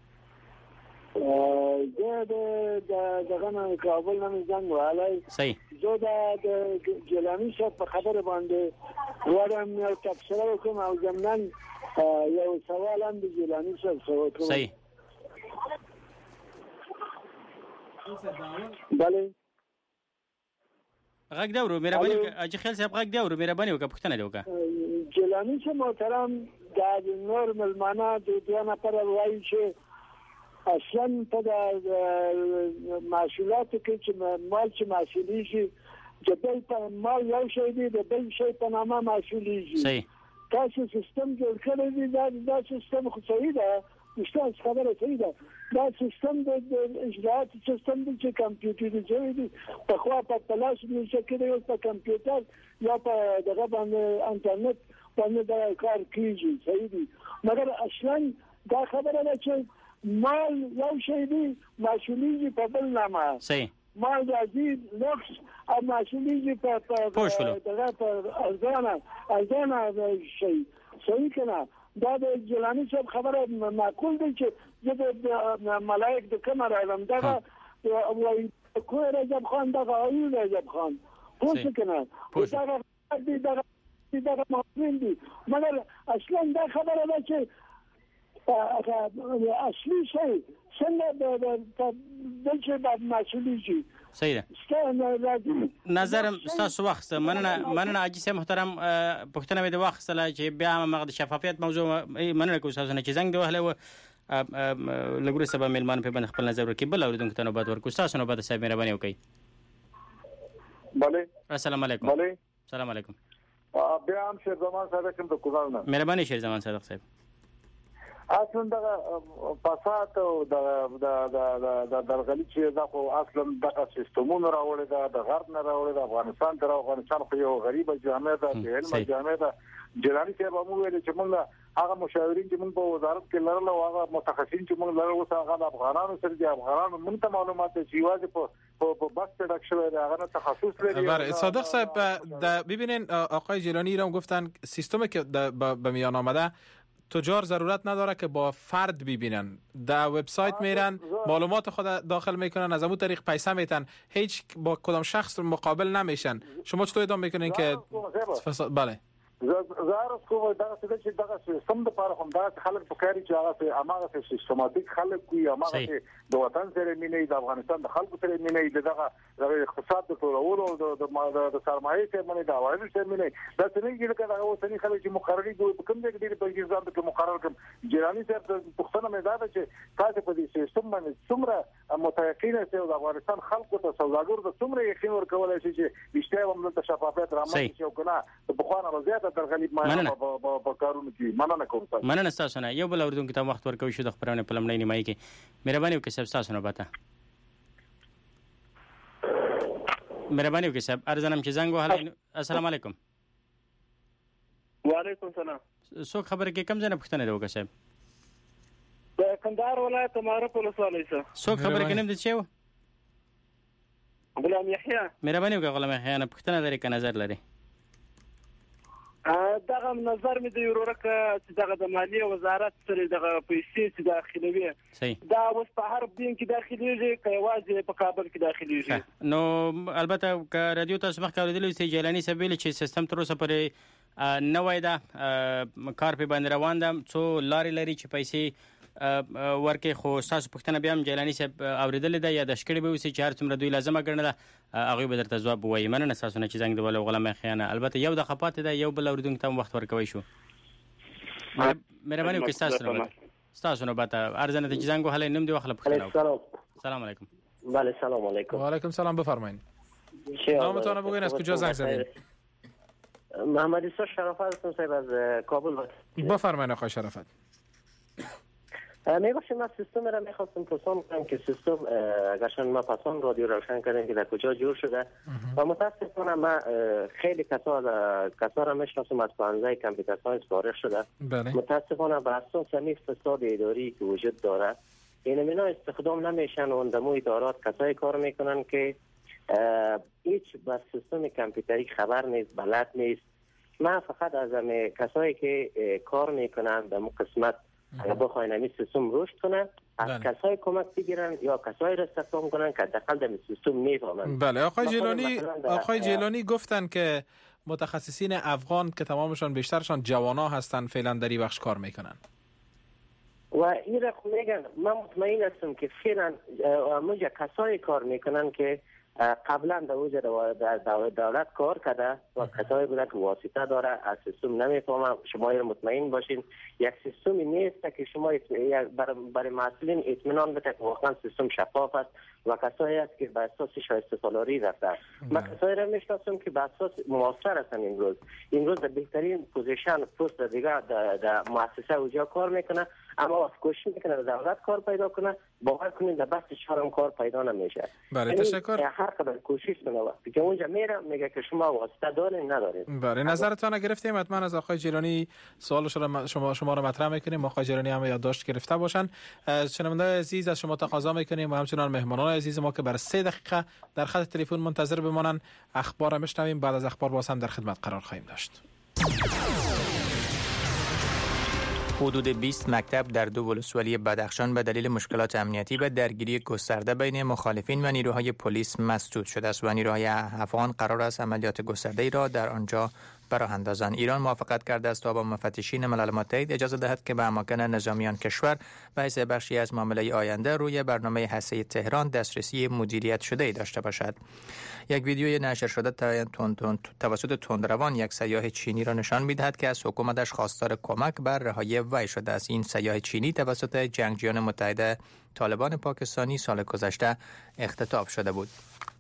زه د دغه نه کابل نه زنګ وهلی. صحیح. زه د جیلاني صاحب په خبره باندې غواړم یو تبصره وکړم او ضمناً یو سوال هم د جیلاني صاحب سره وکړم. صحیح. بله غږ دا ورو مهرباني وکړه اجي خیال صاحب غږ دا ورو مهرباني وکړه پوښتنه دې وکړه. جیلاني صاحب محترم د نور ملمانه د دوه نفر وایي چې اصلا په د محصولاتو کې چې مال چې محصولیږي د بل په مال یو شی دی د بل شی په نامه محصولیږي. صحیح. تاسو سیستم جوړ کړی دی دا دا سیستم خو صحیح ده مشتاق خبره صحیح ده. دا سیستم د اجراءات سیستم چې کمپیوټرایزه دي په خوا په پلاس کې کېږي او په کمپیوټر یا په دغه باندې انټرنیټ باندې دا کار کیږي صحیح دي. مګر اصلا دا خبره ده چې مال یو شی دی مسؤلیت په بل نامه. صحیح. مال د عزیز لوکس او مسؤلیت په په دغه په ارزانه ارزانه شي صحیح کنه. دا د جیلانی صاحب خبره معقول دی چې د ملائک د کمر علم دغه وای کوی رجب خان دغه ایو رجب خان پوښتنه کنه دغه دغه دغه مهمه دي. مګر اصلا دا خبره ده چې اصلي شی څنګه د د چې د مسؤلیت. صحیح ده. نظرم تاسو وخت مننه مننه عاجز محترم پښتنه مې د وخت سره چې بیا موږ د شفافیت موضوع مننه کوم تاسو نه چې زنګ دی وهله و لګوري سبا ملمان په باندې خپل نظر ورکړي بل اوریدونکو ته نوبت ورکو تاسو نوبت صاحب مهرباني وکړئ. بله السلام علیکم. بله السلام علیکم. بیا هم شیر زمان صادق کوم د کوزال نه مهرباني شیر زمان صادق صاحب. اصلا دا فساد او د د د درغلي چې دا خو اصلا د سیستمونو راوړل دا د غرب نه راوړل د افغانستان تر افغانستان خو یو غریبه جامعه ده د علم جامعه ده. جیلانی صاحب مو ویل چې موږ هغه مشاورین چې موږ په وزارت کې لرل او هغه متخصصین چې موږ لرل اوس هغه د افغانانو سره دي افغانانو موږ ته معلومات چې واجب په په بس پروډکشن لري هغه تخصص لري. بله صادق صاحب د ببینین آقای جیلانی را گفتن سیستمی که به میان آمده تجار ضرورت نداره که با فرد ببینن در وبسایت میرن معلومات خود داخل میکنن از همون طریق پیسه میتن هیچ با کدام شخص مقابل نمیشن. شما چطور ادعا میکنین که فساد؟ بله زار کوم دا چې دغه سیستم د پاره هم دا خلک په کاری چې هغه اماغه سیستماتیک خلک کوي اماغه د وطن سره مینې د افغانستان د خلکو سره مینې دغه د اقتصاد د ټولولو د د سرمایه سره مینې د عوایدو سره مینې دا څنګه چې دا اوسنی خلک چې مقرري دوی په کوم ځای کې د پاکستان د مقرر کوم جیرانی صاحب د پښتنه مې دا چې تاسو په دې سیستم باندې څومره متيقن اوسئ د افغانستان خلکو ته سوداګر د څومره یقین ورکولای شي چې رښتیا هم د شفافیت رامنځته شي او کنه په خوانه وضعیت ترغلیب معنی په کارونو کې مننه کوم تاسو. مننه تاسو نه یو بل اوریدونکو ته وخت ورکوي شو د خبرونه په لمړنۍ نیمایي کې مهرباني وکړئ تاسو نه باته مهرباني وکړئ صاحب ارزنم چې زنګ وهله. السلام علیکم. وعلیکم السلام. څو خبره کې کم ځنه پښتنه دی وکړه صاحب د کندهار ولایت معرف ولسوالۍ څخه څو خبره کې نیم دي چې غلام یحیی. مهرباني وکړئ غلام یحیی نه پښتنه لري که نظر لري؟ دغه نظر مې د یورورکه چې دغه د مالیه وزارت سره دغه پیسې چې داخلوي صحیح دا اوس په هر دین کې داخليږي که یوازې په کابل کې داخليږي. نو البته که رادیو تاسو مخ کاوه دلته جیلانی سبیل چې سیستم تر اوسه پرې نه وای دا کار په باندې روان ده څو لارې لري چې پیسې ورکه خو تاسو پښتنه بیا هم جیلانی صاحب اوریدل ده یا د شکړې به وسی چې هر څومره دوی لازمه ګڼله هغه به درته ځواب وایي. مننه تاسو نه چې زنګ دی ول غلام خیانه البته یو د خپات ده یو بل اوریدونکو ته وخت ورکوي شو. مهرباني وکړئ تاسو نه تاسو نه باته ارزنه ته چې زنګ وهله نیم دی وخت پښتنه. سلام علیکم. بله سلام علیکم. و علیکم سلام بفرمایید. نامتون بگوین از کجا زنگ زدید؟ محمد ایسا شرافت هستم صاحب از کابل. بفرمایید آقای شرافت. میباشیم من سیستم را میخواستم پرسان کنم که سیستم اگرشان ما پسان رادیو روشن کردیم که در کجا جور شده و متاسفانه ما خیلی کسا کسا را میشناسم از پانزه کامپیوتر ساینس فارغ شده. بله. متاسفانه به اساس همین فساد اداری که وجود داره این اینا استخدام نمیشن و اندمو ادارات کسایی کار میکنن که هیچ بر سیستم کامپیوتری خبر نیست بلد نیست. من فقط از همه کسایی که کار میکنن در قسمت اگر بخواین این سیستم رشد کنه از کسای کمک بگیرن یا کسای را استخدام کنن که حداقل در سیستم میفهمن. بله آقای جیلانی آقای جیلانی گفتن که متخصصین افغان که تمامشان بیشترشان جوانا هستن فعلا در این بخش کار میکنن و این را میگن. من مطمئن هستم که فعلا اونجا کسایی کار میکنن که قبلا در اوج در دولت کار کرده و کسایی بوده که واسطه داره از سیستم نمیفهمه. شما مطمئن باشین یک سیستمی نیست که شما برای مسئولین اطمینان بده که واقعا سیستم شفاف است و کسایی است که به اساس شایسته سالاری رفته. من کسایی را میشناسم که به اساس موثر هستن. امروز امروز در بهترین پوزیشن پست دیگه در مؤسسه اوجا کار میکنه، اما از کوشش میکنه در دولت کار پیدا کنه. باور کنید در بحث شهرم کار پیدا نمیشه. بله تشکر. هر قدر کوشش کنه وقتی که اونجا میره میگه که شما واسطه دارین ندارین. بله نظرتان گرفتیم. حتما از آقای جیلانی سوالش را شما شما را مطرح میکنیم. آقای جیلانی هم یادداشت گرفته باشن. شنونده عزیز از شما تقاضا میکنیم و همچنان مهمانان عزیز ما که برای سه دقیقه در خط تلفن منتظر بمانن. اخبار میشنویم. بعد از اخبار باز هم در خدمت قرار خواهیم داشت. حدود بیست مکتب در دو ولسوالی بدخشان به دلیل مشکلات امنیتی و درگیری گسترده بین مخالفین و نیروهای پلیس مسدود شده است و نیروهای افغان قرار است عملیات گسترده‌ای را در آنجا براه اندازند. ایران موافقت کرده است تا با مفتشین ملل متحد اجازه دهد که به اماکن نظامیان کشور به حیث بخشی از معامله آینده روی برنامه هسته‌ای تهران دسترسی مدیریت شده‌ای داشته باشد. یک ویدیوی نشر شده توسط تندروان یک سیاح چینی را نشان می‌دهد که از حکومتش خواستار کمک بر رهایی وی شده است. این سیاح چینی توسط جنگجویان متحد طالبان پاکستانی سال گذشته اختطاف شده بود.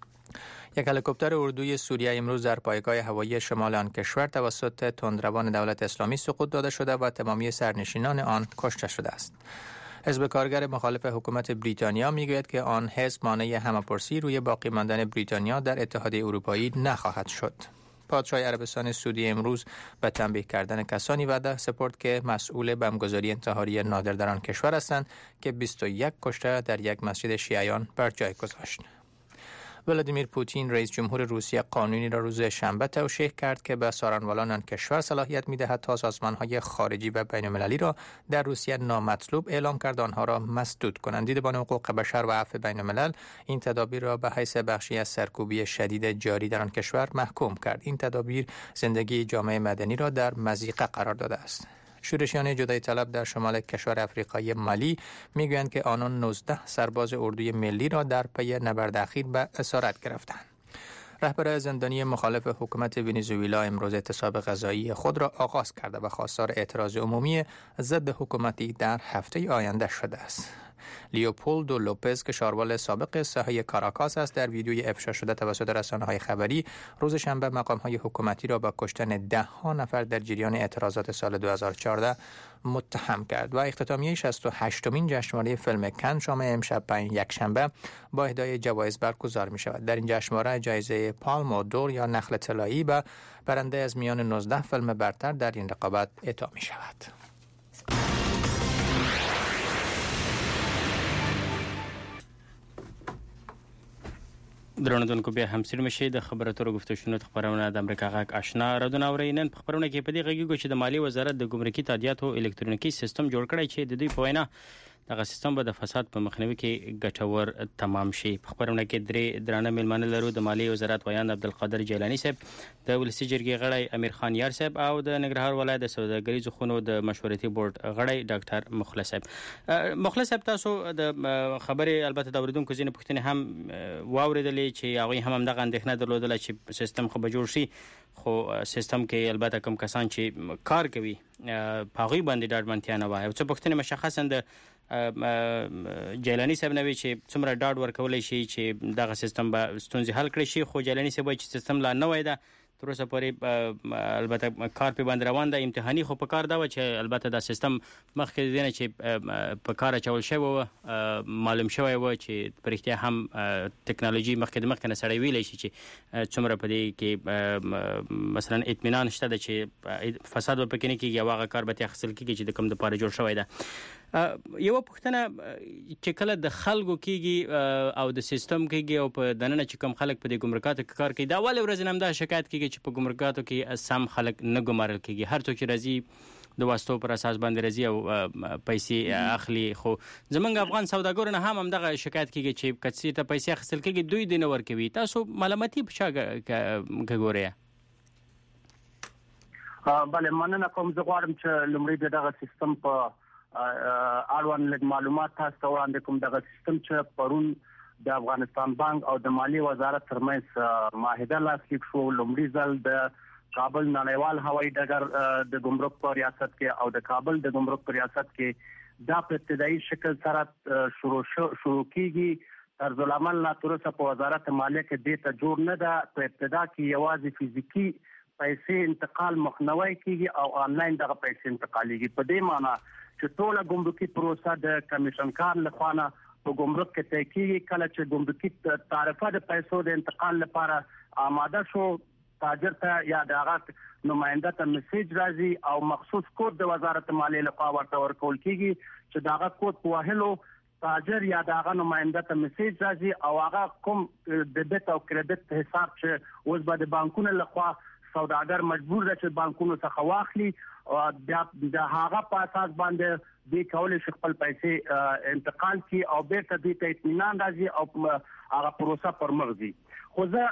یک هلیکوپتر اردوی سوریه امروز در پایگاه هوایی شمال آن کشور توسط تندروان دولت اسلامی سقوط داده شده و تمامی سرنشینان آن کشته شده است. حزب کارگر مخالف حکومت بریتانیا میگوید که آن حزب مانع همه‌پرسی روی باقی ماندن بریتانیا در اتحادیه اروپایی نخواهد شد. پادشاه عربستان سعودی امروز به تنبیه کردن کسانی وعده سپرد که مسئول بمبگذاری انتحاری نادر در آن کشور هستند که بیست و یک کشته در یک مسجد شیعیان بر جای گذاشت. ولادیمیر پوتین رئیس جمهور روسیه قانونی را روز شنبه توشیح کرد که به سارنوالان آن کشور صلاحیت می‌دهد تا سازمان‌های خارجی و بین‌المللی را در روسیه نامطلوب اعلام کرد آنها را مسدود کنند. دیدبان حقوق بشر و عفو بین‌الملل این تدابیر را به حیث بخشی از سرکوبی شدید جاری در آن کشور محکوم کرد. این تدابیر زندگی جامعه مدنی را در مضیقه قرار داده است. شورشیان جدایی طلب در شمال کشور افریقایی مالی میگویند که آنان نوزده سرباز اردوی ملی را در پی نبرد اخیر به اسارت گرفتند. رهبر زندانی مخالف حکومت ونزوئلا امروز اعتصاب غذایی خود را آغاز کرده و خواستار اعتراض عمومی ضد حکومتی در هفته آینده شده است. لیوپولدو لوپز که شاروال سابق ساحه کاراکاس است در ویدیوی افشا شده توسط رسانه‌های خبری روز شنبه مقام‌های حکومتی را با کشتن ده ها نفر در جریان اعتراضات سال دو هزار و چهارده متهم کرد و اختتامیه شصت و هشتمین جشنواره فیلم کن شام امشب پنج یکشنبه با اهدای جوایز برگزار می شود. در این جشنواره جایزه پالم دور یا نخل طلایی به برنده از میان نوزده فیلم برتر در این رقابت اعطا می شود. درنوونکو بیا هم سیر مشه د خبراتو گفته شنو خبرونه د امریکا غاک آشنا رادونه اورینن په خبرونه کې په دې غږی چې د مالی وزارت د ګمرکي تادیاتو الکترونیکی سیستم جوړ کړی چې د دوی په وینا دغه سیستم به د فساد په مخنیوي کې ګټور تمام شي. په خبرونه کې درې درانه ملمنه لرو د مالی وزارت ویان عبدالقادر جیلانی صاحب، د ولسی جرګې غړی امیر خان یار صاحب او د ننګرهار ولایت د سوداګریزو خونو د مشورتي بورډ غړی ډاکټر مخلص صاحب. مخلص صاحب تاسو د خبرې البته د اوریدونکو ځینې پوښتنې هم واوریدلې چې هغه هم دغه اندېښنه درلودله چې سیستم خو به جوړ شي، خو سیستم کې البته کوم کسان چې کار کوي په هغوی باندې ډاډمنتیا نه وایي. څه پوښتنې مشخصا د جیلانی صاحب نوی چې څومره ډاډ ورکولای شي چې دغه سیستم به ستونزې حل کړي شي، خو جیلانی صاحب چې سیستم لا نه وای ده تر اوسه پورې البته کار په باندې روان ده امتحاني، خو په کار دا و چې البته دا سیستم مخکې دینه چې په کار اچول شوی و معلوم شوی و چې په رښتیا هم ټکنالوژي مخکې د مخکې نه سړی ویلی شي چې څومره په دې کې مثلا اطمینان شته ده چې فساد به پکې نه کېږي او هغه کار به ترې اخیستل کېږي چې د کوم دپاره جوړ شوی ده. یوه پوښتنه چې کله د خلکو کېږي او د سیستم کېږي او په دننه چې کوم خلک په دې ګمرکاتو کې کار کوي، دا ولې ورځ نه همدا شکایت کېږي چې په ګمرکاتو کې سم خلک نه ګمارل کېږي؟ هر څوک چې راځي د واسطو پر اساس باندې راځي او پیسې اخلي. خو زمونږ افغان سوداګرو نه هم دغه شکایت کیږي چې کڅې ته پیسې اخیستل کیږي دوی د نور کوي. تاسو ملامتي په شا کوګوریا؟ بله مننه کوم. زه غواړم چې لومړی دغه سیستم په اړوند لږ معلومات تاسو ته وړاندې کوم. دغه سیستم چې پرون د افغانستان بانک او د مالی وزارت ترمنځ معاهده لاسلیک شو، لومړي ځل د کابل نړیوال هوایي ډګر د ګمرک په ریاست کې او د کابل د ګمرک په ریاست کې دا په ابتدایي شکل سره شروع شروع کیږي. طرز العمل لا تر اوسه په وزارت مالیه کې دې ته جوړ نه ده. په ابتدا کې یوازې فزیکی پیسې انتقال مخنیوي کیږي او آنلاین دغه پیسې انتقالېږي. په دې معنی چې ټول ګمرکي پروسه د کمیشن کار لخوا په ګمرک کې طی کیږي. کله چې ګمرکي تعرفه د پیسو د انتقال لپاره آماده شو، تاجر ته یا د هغه نماینده ته میسج راځي او مخصوص کود د وزارت مالیې لخوا ورته ورکول کیږي چې دغه کود په وهلو تاجر یا دغه نماینده ته میسج راځي او هغه کوم ډیبټ او کریډټ حساب چې اوس به د بانکونو لخوا سوداګر مجبور دی چې بانکونو څخه واخلي او د هغه په اساس باندې د کولې شي خپل پیسې انتقال کی او بیرته د اطمینان راځي او هغه پروسه پر مغزي. خو زه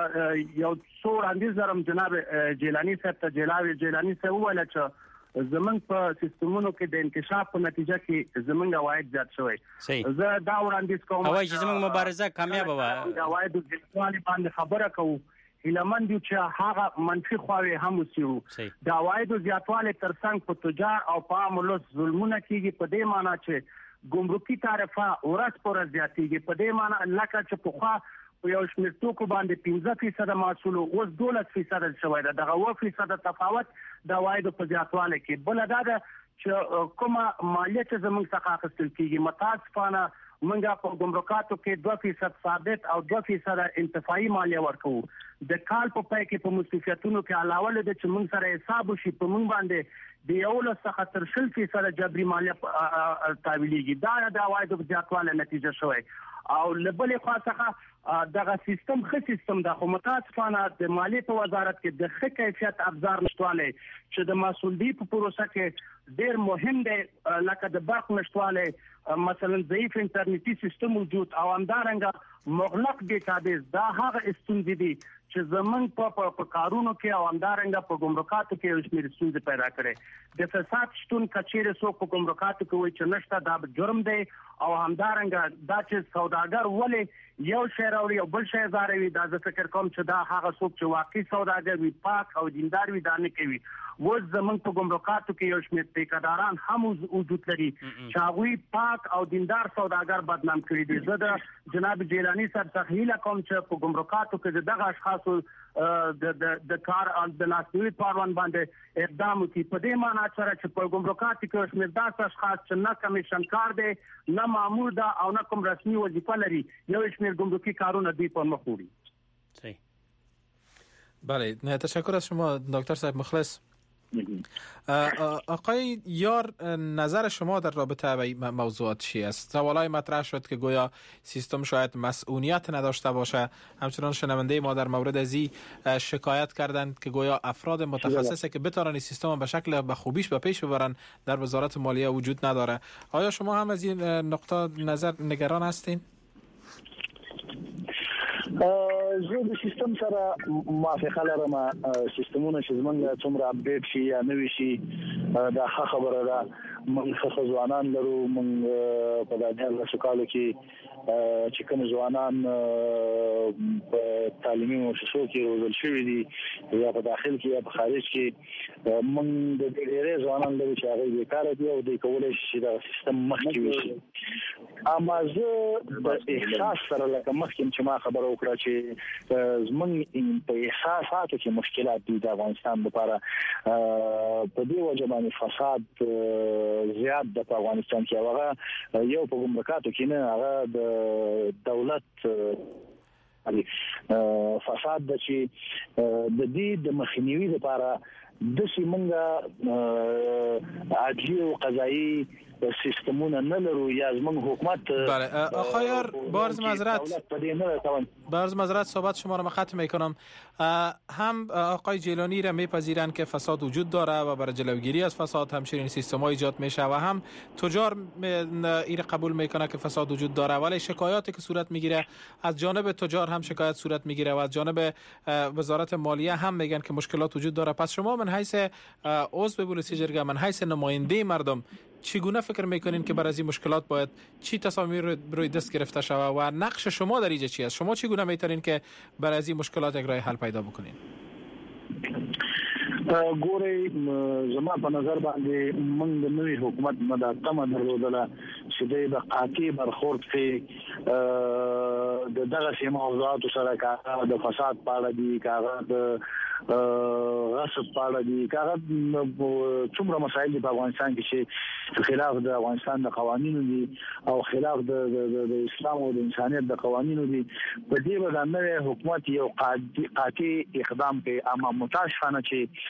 یو څو وړاندیز لرم جناب جیلانی صاحب ته. جیلاوی جیلانی صاحب وویل چې زمونږ په سیستمونو کې د انکشاف په نتیجه کې زمونږ عواید زیات شوی. زه دا وړاندیز کوم چې زمونږ مبارزه کامیاب وه. د عوایدو زیاتوالي باندې خبره کوو، هیلمن دي چې هغه منفي خواوې هم وسیو. د عوایدو زیاتوالی ترڅنګ په تجار او په عام ولس ظلمونه کیږي. په دې معنی چې ګمرکي تعرفه ورځ په ورځ زیاتېږي. په دې معنی لکه چې پخوا په یو شمېر توکو باندې پنځه فیصده محصول اوس دولس فیصده شوی ده. دغه اوه فیصده تفاوت د عوایدو په زیاتوالی کې. بله دا ده چې کومه مالیه چې زموږ څخه اخیستل کیږي، متاسفانه موږ په ګمرکاتو کې دوه فیصد ثابت او دوه فیصد انتفاعي مالیه ورکوو. د کال په پای کې په مصرفیتونو کې علاوه له چې موږ سره حساب وشي په موږ باندې د یولس څخه تر شل فیصد جبري مالیه تحویلېږي. دا د عوایدو زیاتوالی نتیجه شوی او له بلې خوا څخه دغه سیستم ښه سیستم ده، خو متاسفانه د مالیې په وزارت کې د ښه کیفیت ابزار نشتوالی چې د محصولدهي په پروسه کې ډېر مهم دی، لکه د برق نشتوالی، مثلا ضعیف انټرنیټي سیستم وجود او همدارنګه مغلق ډیټابیس. دا هغه ستونزې دي چې زمونږ په کارونو کې او همدارنګه په ګمرکاتو کې یو شمېر ستونزې پیدا کړي. د فساد شتون که چیرې څوک په ګمرکاتو کې وایي چې نشته، دا جرم دی. او همدارنګه دا چې سوداګر ولې یو شی راوړي او بل شی ځاروي، دا زه فکر کوم چې دا هغه څوک چې واقعي سوداګر وي، پاک او دیندار وي، دا نه کوي. اوس زمونږ په ګمرکاتو کې یو شمېر ټیکهداران هم وجود لري چې هغوی پاک او دیندار سوداګر بدنام کړي دي. زه د جناب جیلانی صاحب څخه هیله کوم چې په ګمرکاتو کې دغه اشخاصو د کار د لاسنیوي په اړوند باندې اقدام وکړي. په دې معنی سره چې په ګمرکاتو کې یو شمېر داسې اشخاص چې نه کمیشن کار دی، نه مامور ده او نه کوم رسمي وظیفه لري، یو شمېر ګمرکي کارونه دوی پر مخ وړي. صحیح. بله، تشکر از شما دکتر صاحب مخلص. آقای یار، نظر شما در رابطه با موضوعات چی است؟ سوالای مطرح شد که گویا سیستم شاید مسئولیت نداشته باشه. همچنان شنونده ما در مورد از این شکایت کردند که گویا افراد متخصصه که بتوانند سیستم به شکل به خوبیش به پیش ببرن در وزارت مالیه وجود نداره. آیا شما هم از این نقطه نظر نگران هستین؟ زه د سیستم سره موافقه لرم. سیستمونه چې زمونږ څومره اپډیټ شي یا نوي شي دا ښه خبره ده. موږ ښه ځوانان لرو. موږ په دا دیارلسو کالو کې چې کوم ځوانان په تعلیمي مؤسسو کې روزل شوي دي، یا په داخل کې یا په خارج کې، موږ د ډېرې ځوانان لرو چې هغوی بیکاره دي او دوی کولی شي چې دا سیستم مخکې وشي. اما زه د احساس سره لکه مخکې چې ما خبره وکړه چې زمونږ په احساساتو کې مشکلات دي د افغانستان لپاره. په دې وجه باندې فساد زیات د افغانستان کې، هغه یو په ګمرکاتو کې نه، هغه د دولت فساد د چې د دې د مخنیوي لپاره د سیمنګ عادي او قضایي سیستمونه نه لرو یا زموږ حکومت بله آقای بارز معذرت بارز معذرت صحبت شما را ختم میکنم. هم آقای جیلانی را میپذیرند که فساد وجود داره و برای جلوگیری از فساد همچنین سیستم ایجاد میشه و هم تجار این قبول میکنه که فساد وجود داره، ولی شکایاتی که صورت میگیره از جانب تجار هم شکایت صورت میگیره و از جانب وزارت مالیه هم میگن که مشکلات وجود داره. پس شما من حیث عضو پلیسی جرگه، من حیث نماینده مردم، چگونه فکر میکنین که برای از این مشکلات باید چی تصامیم روی دست گرفته شود و نقش شما در اینجا چی است؟ شما چگونه میتونین که برای از این مشکلات یک راه حل پیدا بکنین؟ ګوري زما په نظر باندې موږ د نوې حکومت نه د تمه درلودله چې د قاطع برخورد کې د دغه سیمه سره کار د فساد په اړه دي، کار د غصب په اړه دي، کار څومره مسایل په افغانستان کې چې خلاف د افغانستان د قوانینو دي او خلاف د اسلام او د انسانیت د قوانینو دي. په دې باندې نوې حکومت یو قاطع اقدام کوي، اما متاسفانه چې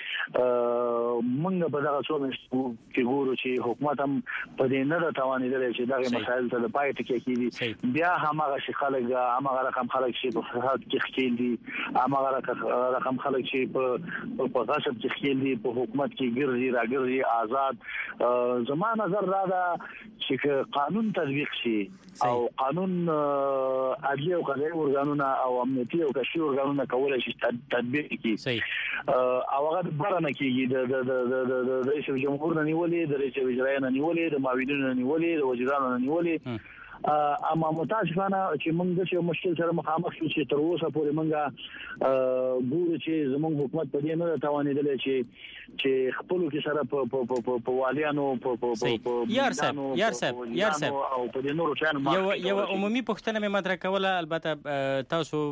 موږ په دغه څو میاشتو کې ګورو چې حکومت هم په دې نه توانیدل چې دغه مسایل ته د پای ټکی کړي. بیا هغه شي خلک هغه رقم خلک چې په فساد کې ښکیل دي، هغه رقم خلک چې په په غصب کې ښکیل دي، په حکومت کې ګرځي راګرځي آزاد. زما نظر دا ده چې قانون تطبیق شي او قانون عدلی او قضایي ارګانونه او امنیتي او کشفي ارګانونه کولای شي تطبیق کړي او هغه برنه کېږي د د د رئیس جمهور نه نیولې، د رئیس وزرا نه نیولې، د معاونینو نه نیولې، د وزیرانو نه نیولې. اما متاسفانه چې موږ د یو مشکل سره مخامخ شو چې تر اوسه پورې موږ ګورو چې زموږ حکومت په دې نه توانیدل چې چې خپل کې سره په په والیانو په یار صاحب یار صاحب یار صاحب او په دې نورو چانو یو یو عمومي پوښتنه مې مطرح کوله. البته تاسو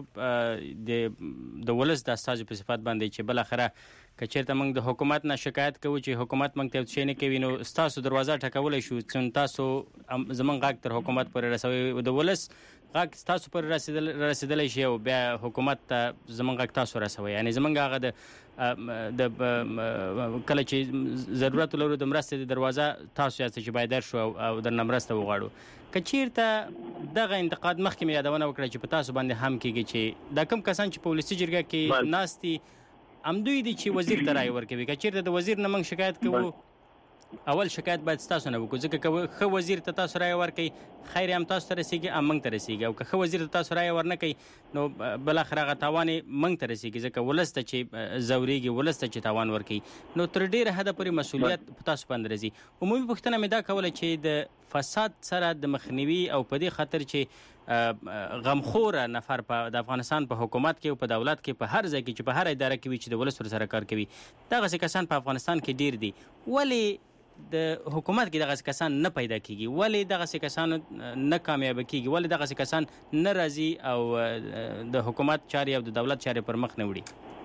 د د ولس د استاذ په صفات باندې چې بل اخره کچېرته موږ د حکومت نه شکایت کوو چې حکومت موږ ته څه نه کوي، نو تاسو دروازه ټکولای شو چې تاسو زمونږ غاک تر حکومت پورې رسوي، د ولس غاک تاسو پر رسیدل رسیدلای شي او بیا حکومت ته زمونږ غاک تاسو رسوي. یعنی زمونږ هغه د د کله چې ضرورت لرو د مرستې د دروازه تاسو یاست چې باید درشو او د مرسته وغواړو. کچېرته دغه انتقاد مخکې مې یادونه وکړه چې په تاسو باندې هم کېږي چې دا کم کسان چې پولیسي جرګه کې ناستي امدوی دي چې وزیر ته رائے ورکوي. کچېرته د وزیر نه موږ شکایت کوو، اول شکایت باید تاسو نه وکړو، ځکه که وزیر ته تاسو رائے ورکوي خیر هم تاسو ته رسیږي هم موږ ته رسیږي، او که وزیر ته تاسو رائے ورنکوي نو بل اخر هغه تاوان موږ ته رسیږي، ځکه ولس ته چې زوريږي، ولس ته چې تاوان ورکوي نو تر ډیره حد پورې مسؤلیت تاسو باندې راځي. عمومي پوښتنه مې دا کوله چې د فساد سره د مخنیوي او په دې خاطر چې غمخور نفر په د افغانستان په حکومت کې او په دولت کې په هر ځای کې چې په هر اداره کې وي چې د ولس سره کار کوي، دغه کسان په افغانستان کې ډیر دي. ولی د حکومت کې دغه کسان نه پیدا کیږي؟ ولی دغه کسان نه کامیاب کیږي؟ ولی دغه کسان نه راځي او د حکومت چاري او د دولت چاري پر مخ نه وړي؟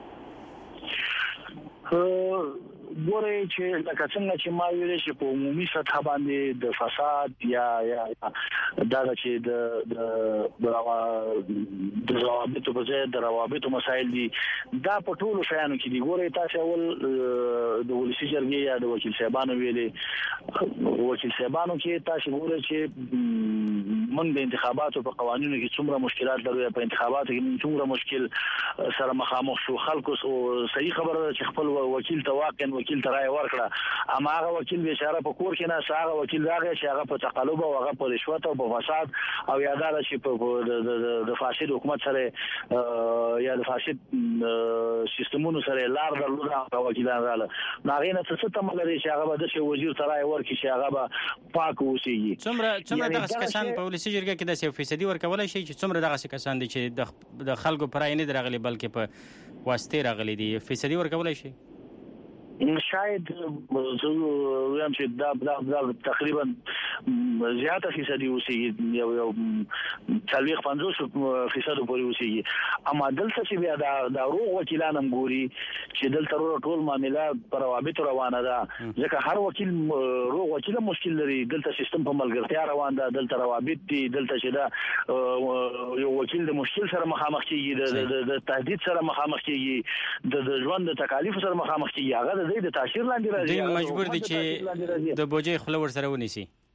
ګورې چې لکه څنګه چې ما ویل چې په عمومي سطح باندې د فساد یا یا دا چې د د د روابطو په ځای د روابطو مسایل دي، دا په ټولو شیانو کې دي. ګورې تاسو اول د ولسی جرګې یا د وکیل صاحبانو ویلې، وکیل صاحبانو کې تاسو ګورئ چې موږ د انتخاباتو په قوانینو کې څومره مشکلات لرو، په انتخاباتو کې څومره مشکل سره مخامخ شو. خلکو صحیح خبره ده چې خپل وکیل ته واقعا وکیل ته رائے ورکړه، اما هغه وکیل بیچاره په کور کې نه، هغه وکیل راغی چې هغه په تقلب او هغه په رشوت او په فساد او یاداله چې په د فاسد حکومت سره یا د فاسد سیستمونو سره لار درلوده او وکیلان رااله. هغه نه څه ته ملګری چې هغه به د وزیر ته رائے ورکړي چې هغه به پاک اوسېږي. څومره څومره دغه کسان په ولسی جرګه کې د یو فیصدي ورکولای شي چې څومره دغه کسان دي چې د خلکو پر عین درغلي بلکې په واسطه راغلي دي فیصدي ورکولای شي؟ شاید زه وایم چې دا دا تقریبا زیاته فیصدي اوسېږي، یو یو څلوېښت پنځوس فیصد پورې اوسېږي. اما دلته چې بیا دا د روغ وکیلان هم ګوري چې دلته ټول معاملات پر روابطو روانه ده، ځکه هر وکیل روغ وکیل مشکل لري. دلته سیستم په ملګرتیا روان ده، دلته روابط دي، دلته چې دا یو وکیل د مشکل سره مخامخ کېږي، د تهدید سره مخامخ کېږي، د ژوند د تکالیف سره مخامخ کېږي. هغه د تاثیر لاندې راځي، دوی مجبور دي چې د بوجي خپل ور سره ونیسي.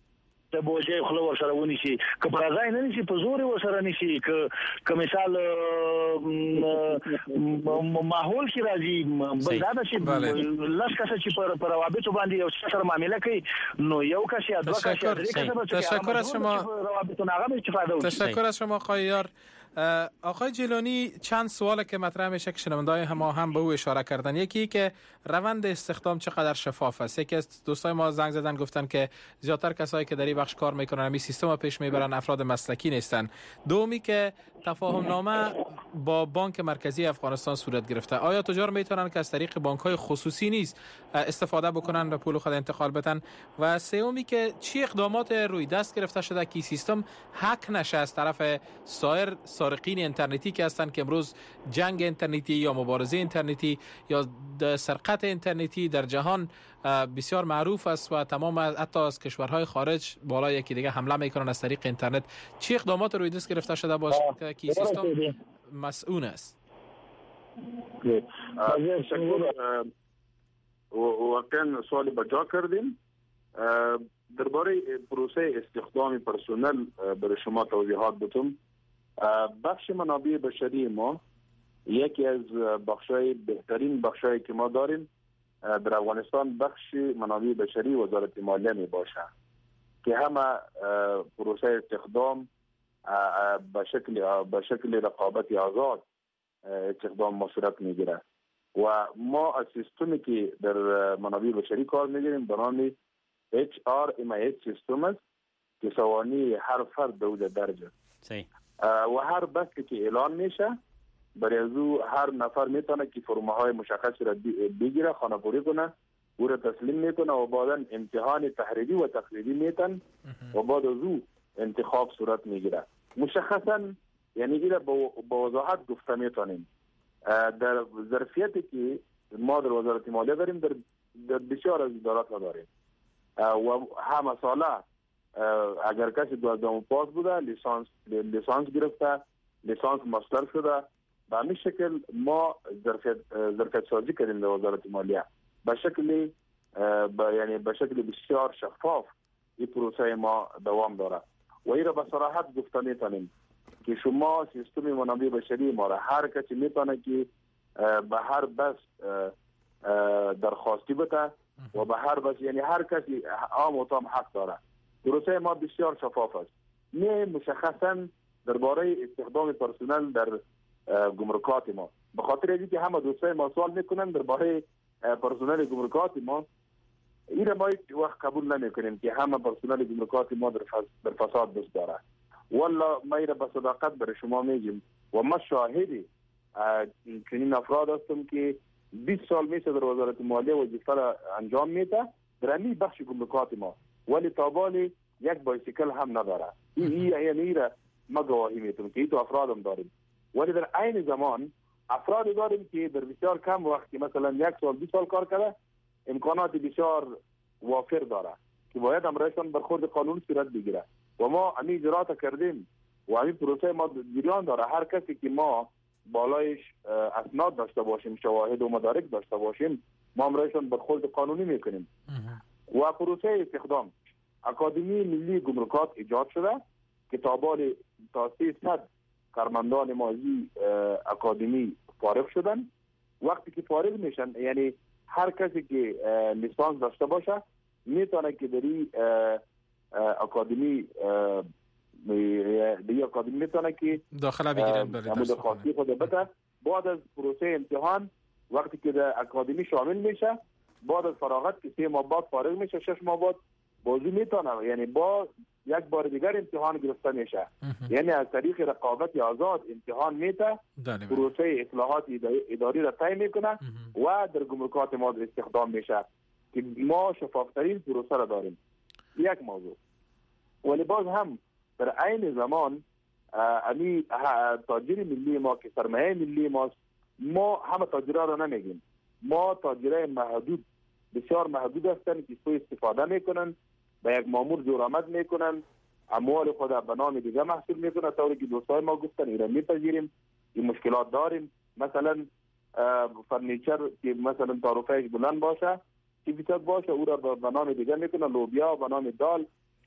ته بوجه خلو ور سره ونی شي که پرځای نه نشي په زور ور سره نشي که که مثال ماحول کې راځي بلدا چې لاس کسه چې پر پر روابطو باندې یو سره معاملې کوي نو یو کس یا دوه کس یا درې کس تشکر از شما روابطو ناغه استفاده وکړي. تشکر از شما آقای یار. آقای جیلانی چند سوال که مطرح میشه که شنونده‌های ما هم به او اشاره کردن. یکی که روند استخدام چقدر شفاف است. یکی از دوستای ما زنگ زدن گفتن که زیاتر کسایی که در این بخش کار میکنن همین سیستم رو پیش میبرن افراد مسلکی نیستن. دومی که تفاهم نامه با بانک مرکزی افغانستان صورت گرفته. آیا تجار میتونن که از طریق بانک‌های خصوصی نیز استفاده بکنن و پول خود انتقال بدن؟ و سومی که چی اقدامات روی دست گرفته شده که سیستم هک نشه از طرف سایر سارقین اینترنتی که هستند که امروز جنگ اینترنتی یا مبارزه اینترنتی یا سرقت اینترنتی در جهان بسیار معروف است و تمام حتی از کشورهای خارج بالای یکی دیگه حمله میکنن از طریق اینترنت. چه اقدامات روی دست گرفته شده باشه که سیستم مسئول است؟ واقعا سوال بجا کردیم. درباره پروسه استخدام پرسنل برای شما توضیحات بدم. بخش منابع بشری ما یکی از بخشای بهترین بخشایی که ما داریم در افغانستان بخش منابع بشری وزارت مالیه می باشه که همه پروسه استخدام به شکل به شکل رقابت آزاد استخدام ما صورت میگیره و ما از سیستمی که در منابع بشری کار میگیریم به نام اچ آر ام آی سیستم است که سوانی هر فرد دوده درجه صحیح و هر بحثی که اعلان میشه برای ازو هر نفر میتونه که فرمه های مشخصی را بگیره خانه‌پوری کنه او را تسلیم میکنه و بعدا امتحان تحریری و تقریری میتن و بعد ازو انتخاب صورت میگیره. مشخصا یعنی ایره با وضاحت گفته میتونیم در ظرفیتی که ما در وزارت مالیه داریم در, در بسیار از ادارات داریم و همه ساله اگر کسی دوازدهم پاس بوده لیسانس لیسانس گرفته لیسانس ماستر شده به همین شکل ما ظرفیت ظرفیت سازی کردیم در وزارت مالیه به شکل یعنی به شکل بسیار شفاف این پروسه ما دوام داره و این را به صراحت گفته میتونیم که شما سیستم منابع بشری ما را هر کسی میتونه که به هر بس درخواستی بده و به هر بس یعنی هر کسی عام و تام حق داره. پروسه ما بسیار شفاف است. نه مشخصا درباره استخدام پرسنل در گمرکات ما به خاطر اینکه همه دوستای ما سوال میکنن درباره پرسنل گمرکات ما این ما یک وقت قبول نمیکنیم که همه پرسنل گمرکات ما در در فساد دست داره. والله ما ایره به صداقت برای شما میگیم و ما شاهدی چنین افراد هستم که بیست سال میشه در وزارت مالیه وظیفه را انجام میده در این بخش گمرکات ما ولی تابالی یک بایسیکل هم نداره. این یعنی ایره ما گواهی میتونیم که این تو افراد هم داریم ولی در عین زمان افراد داریم که در بسیار کم وقتی مثلا یک سال دو سال کار کرده امکانات بسیار وافر داره که باید امرایشان برخورد قانون صورت بگیره و ما همین اجرات کردیم و همین پروسه ما جریان داره. هر کسی که ما بالایش اسناد داشته باشیم شواهد و مدارک داشته باشیم ما امرایشان برخورد قانونی میکنیم. و پروسه استخدام اکادمی ملی گمرکات ایجاد شده که تابال تا سیصد کارمندان مازی اکادمی فارغ شدن. وقتی که فارغ میشن یعنی هر کسی که لیسانس داشته باشه میتونه که دری اکادمی دی اکادمی میتونه که داخله بگیرن برای درس خواندن خود بده. بعد از پروسه امتحان وقتی که در اکادمی شامل میشه بعد از فراغت که سه ماه بعد فارغ میشه شش ماه بعد بازی میتونه یعنی با یک بار دیگر امتحان گرفته میشه یعنی از طریق رقابت آزاد امتحان میته پروسه اصلاحات اداری را طی میکنه و در گمرکات ما استخدام میشه که ما شفافترین پروسه را داریم. یک موضوع ولی باز هم در عین زمان امی تاجر ملی ما که سرمایه ملی ماست ما همه تاجرها را نمیگیم. ما تاجرای محدود بسیار محدود هستند که سوء استفاده میکنن به یک مامور جرأت میکنن اموال خود به نام دیگه محصول میکنن طوری که دوستای ما گفتن ایران میپذیریم این مشکلات داریم. مثلا فرنیچر که مثلا تعرفهش بلند باشه که بیشتر باشه او را به نام دیگه میکنن لوبیا به نام دال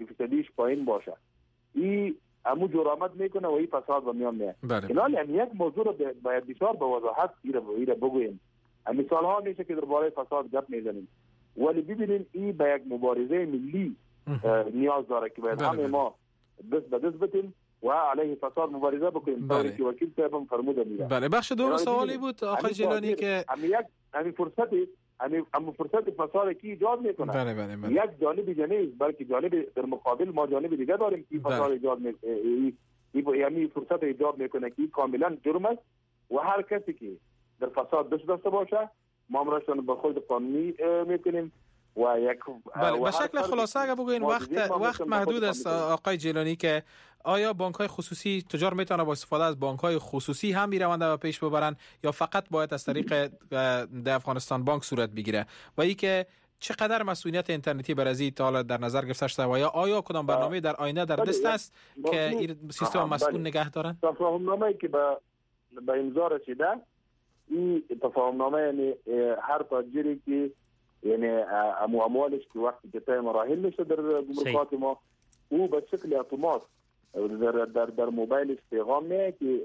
که فیصدیش پایین باشه این امو جرامت میکنه و این فساد و میان میاد. بله. یعنی یک موضوع رو باید بسیار به وضاحت ایره بگوییم. مثال ها میشه که درباره فساد گپ میزنیم ولی ببینیم این به یک مبارزه ملی نیاز داره که باید همه ما دست به دست بتیم و علیه فساد مبارزه بکنیم. طوری که وکیل صاحبم فرموده میره. بله بخش دوم سوالی بود آقای جیلانی که همین یک همین فرصتی همین همین فرصت فساد کی ایجاد میکنه. بله بله بله. یک جانب نیست بلکه جانب در مقابل ما جانب دیگه داریم که فساد ایجاد میکنه. یعنی فرصت ایجاد میکنه که کاملا جرم است و هر کسی که در فساد دست داشته باشه مامورشون به خود قانونی میکنیم و یک بله به شکل خلاصه اگه بگوین وقت وقت محدود است آقای جیلانی که آیا بانک‌های خصوصی تجار میتونه با استفاده از بانک‌های خصوصی هم میروند و پیش ببرن یا فقط باید از طریق ده افغانستان بانک صورت بگیره و ای که چقدر مسئولیت اینترنتی برازی تا حالا در نظر گرفته شده و یا آیا کدام برنامه در آینده در دست است که این سیستم مسئول نگه دارن؟ تفاهم‌نامه‌ای که به به امضا رسیده این تفاهم‌نامه یعنی هر تاجری که یعنی اموالش که وقتی که تای مراحل میشه در گمرکات ما او به شکل اتومات در در در موبایلش پیغام میاد که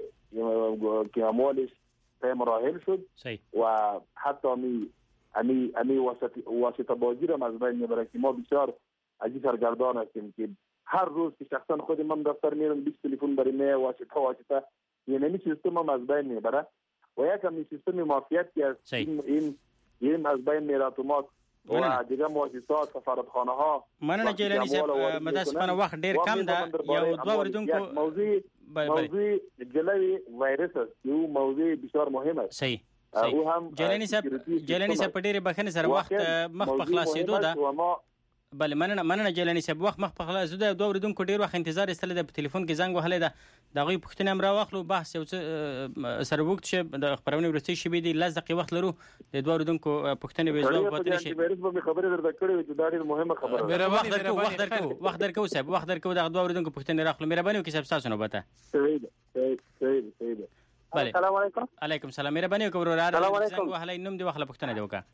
که اموالش تای مراحل شد و حتی می امی امی واسطه واسطه بازی را از بین میبره که ما بسیار عجیب سرگردان هستیم که هر روز که شخصا خود من دفتر میرم بیست تلفن برای می واسطه واسطه یعنی این سیستم هم از بین میبره و یک هم سیستم مافیات که این این این از بین میره اتومات و دیگه مؤسسات سفارتخانه ها مننه جیلانی صاحب متاسفانه وخت ډیر کم ده یو دوه اوریدونکو موضوع موضوع جلوی وایرس یو موضوع بسیار مهم است. صحیح جیلانی صاحب جیلانی صاحب په ډیره بخنه سره وخت مخ په خلاصېدو ده. بله مننه مننه جیلانی صاحب وخت مخ په خلاصېدو ده. دوه اوریدونکو ډیر وخت انتظار استل ده په ټلیفون کې زنګ وهلی ده د هغوی پوښتنې هم راواخلو بحث یو څه سره وکړو چې د خپرونې وروستۍ شېبې دي لس دقیقې وخت لرو د دوه اوریدونکو پوښتنې به ځواب ورکړی شي. خبرې درته کړې وې چې دا ډېره مهمه خبره ده. وخت درکو وخت درکو وخت درکو صاحب وخت درکو دغه دوه اوریدونکو پوښتنې راخلو. مهرباني وکړئ صاحب ستاسو نوبت ده. صحیح ده صحیح صحیح ده. بله السلام علیکم. علیکم السلام. مهرباني وکړئ ورور زنګ وهلی نوم دی واخله پوښتنه دی وکړه.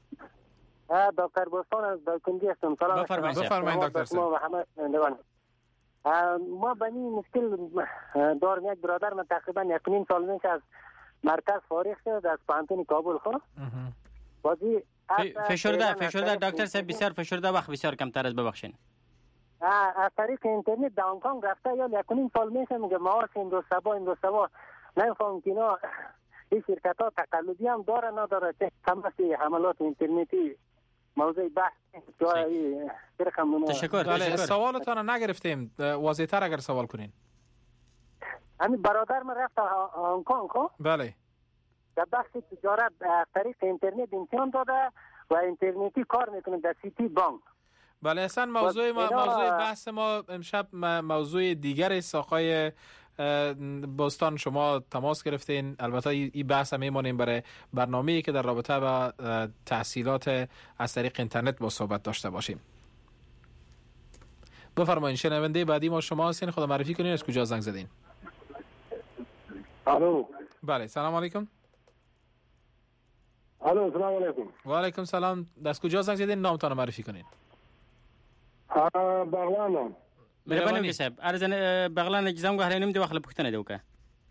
ها دکتر بوستان از دایکنجی هستم. سلام بفرمایید دکتر صاحب. ما بنی مشکل دارم. یک برادر من تقریبا یک نیم سال میشه از مرکز فارغ شد از پانتون کابل خو بازی فشرده فشرده دکتر صاحب بسیار فشرده وقت بسیار کمتر از ببخشین از طریق اینترنت در هنگ کنگ رفته یا یک نیم سال میشه میگه معاش این دو سبا این دو سبا نمیفهم که اینا این شرکت ها تقلبی هم داره نداره چه کمسی حملات اینترنتی موضوع بحث جایی برقم. تشکر تشکر. سوالتان رو نگرفتیم واضح‌تر اگر سوال کنین. همین برادر من رفت هنگ کنگ خو بله در بخش تجارت از طریق اینترنت امتحان داده و اینترنتی کار میکنه در سیتی بانک. بله اصلا موضوع ما موضوع بحث ما امشب موضوع دیگر است. آقای بوستان شما تماس گرفتین. البته این بحث هم میمونیم برای برنامه‌ای که در رابطه با تحصیلات از طریق اینترنت با صحبت داشته باشیم. بفرمایید شنونده بعدی ما شما هستین. خود معرفی کنین از کجا زنگ زدین؟ الو. بله سلام علیکم. الو سلام علیکم. و علیکم سلام. از کجا زنگ زدین؟ نامتون رو معرفی کنین. بغلانم. مهرباني صاحب ارزن بغلان زنګ وهلی نوم دی واخله پوښتنه دی وکړه.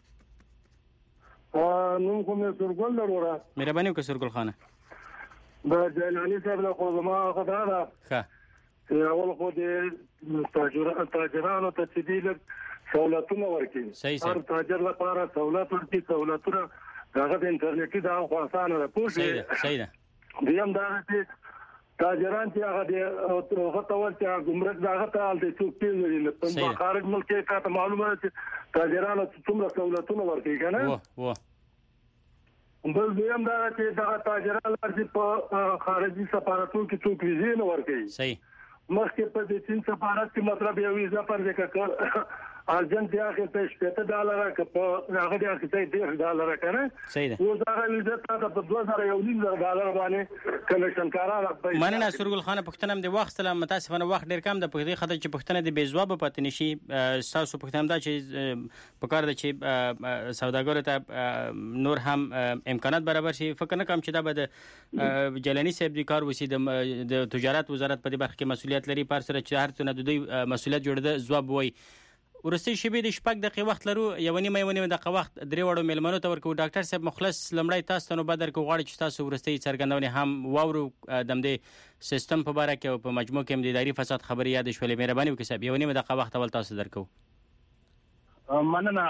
نوم کوم سرګل دروره. مهرباني وکړه سرګل خانه. د جیلانی صاحب له خو ما خدای ښه اول خو د تاجر تاجرانو ته تدیل سہولتونه ورکړي. صحیح هر تاجر لپاره سہولت ورکړي. سہولتونه هغه د انټرنیټي دا خو اسانه ده. پوه صحیح ده صحیح ده. دیم دا چې تاجران چې هغه د هغه تول چې ګمرک دغه ته د څوک پیژني په خارج ملک کې ته معلومه ده تاجرانو څومره سہولتونه ورکړي کنه. و و بل دیم دا چې دا تاجران چې په خارجي سفارتونو کې څوک ویزې نه ورکړي. صحیح. مخکې په دې چین سفارت کې مطلب یو ویزه پر ځکه ارجنټ دی اخیسته شپږ ډالر کپه هغه دی اخیسته ډیر ډالر کنه و زغه ویزه ته په دوه زره یو نیم زره ډالر باندې کمیشن کارا مننه سرګل خان پښتنم دی وخت سلام متاسفانه وخت ډیر کم د پخې خدای چې پښتنه دی بې ځواب پاتې نشي تاسو پښتنم دا چې په کار د چې سوداګر ته نور هم امکانات برابر شي فکر نه کوم چې دا به جلانی صاحب د کار وسی د تجارت وزارت په دې برخه کې مسؤلیت لري پر سره چې هر څه نه د دوی مسؤلیت جوړ ده ځواب وای ورسته شبي د شپږ دقیقې وخت لرو یو نیمه یو نیمه دقیقه وخت درې وړو ملمنو ته ورکو ډاکټر صاحب مخلص لمړی تاسو ته نو بدر کو غواړي چې تاسو ورسته څرګندونه هم واورو دم دې سیستم په اړه کې په مجموع کې د اداري فساد خبري یاد شولې مهرباني وکړئ صاحب یو نیمه دقیقه وخت ول تاسو درکو مننه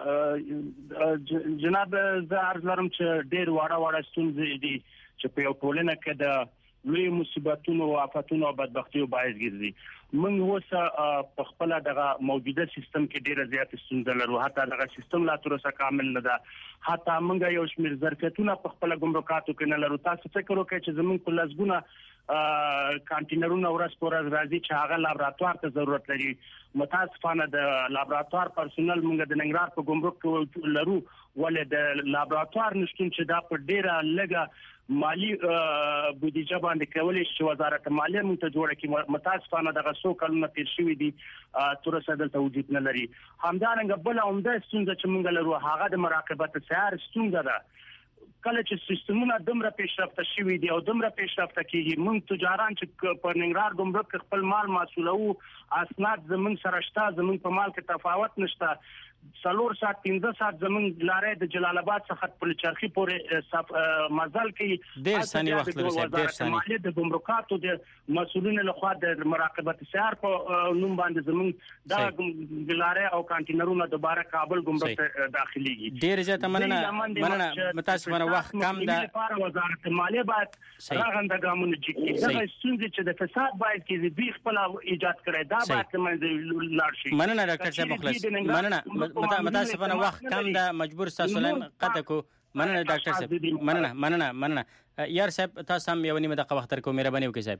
جناب زه عرض لرم چې ډېر واړه واړه ستونزې دي چې په یو ټولنه کې د لوی مصیبتونو او آفتونو او بدبختیو باعث ګرځي موږ اوس په خپل دغه موجوده سیستم کې ډېر زیات ستونزې لرو حتی دغه سیستم لا تر اوسه کامل نه ده حتی موږ یو شمېر ظرفیتونه په خپل ګمرکاتو کې نه لرو تاسو فکر وکړئ چې زموږ په لسګونه کانټینرونه ورځ پر ورځ راځي چې هغه لابراتوار ته ضرورت لري متاسفانه د لابراتوار پرسونل موږ د ننګرهار په ګمرک کې لرو ولې د لابراتوار نشټون چې دا په ډېره لږه مالی بودیجه باندې کولای شي وزارت مالیه مونږ ته جوړه کی متاسفانه دغه څو کلونه تیر شوي دي تر اوسه دلته وجود نه لري همدارنګه بل عمده ستونزه چې مونږ لرو هغه د مراقبت سیار ستونزه ده کله چې سیستمونه دومره پیشرفته شوي دي او دومره پیشرفته کیږي مونږ تجاران چې په ننګرهار ګمرک خپل مال مسولو اسناد زمونږ سره شته زمونږ په مال کې تفاوت نشته څلور ساعت پنځه ساعت زمونږ لارې د جلال آباد څخه په چرخي پورې مزل کې ډېر ثاني وخت لري ډېر ثاني د ګمرکاتو د مسولینو لخوا د مراقبت سیار په نوم باندې زمونږ د لارې او کانټینرونو دوباره کابل ګمرک ته داخليږي ډېر زیاته مننه مننه متاسفانه وخت کم ده لپاره وزارت مالیه باید راغنده ګامونه جګي دا ستونزې چې د فساد باید کې دوی خپل ایجاد کړي دا باید منځ لاړ شي مننه ډاکټر صاحب مخلص مننه متاسفانه وخت کم ده مجبور تاسو لایم قطع کو مننه ډاکټر صاحب مننه مننه مننه یار صاحب تاسو هم یو نیمه دقیقه وخت درکو مهرباني وکړئ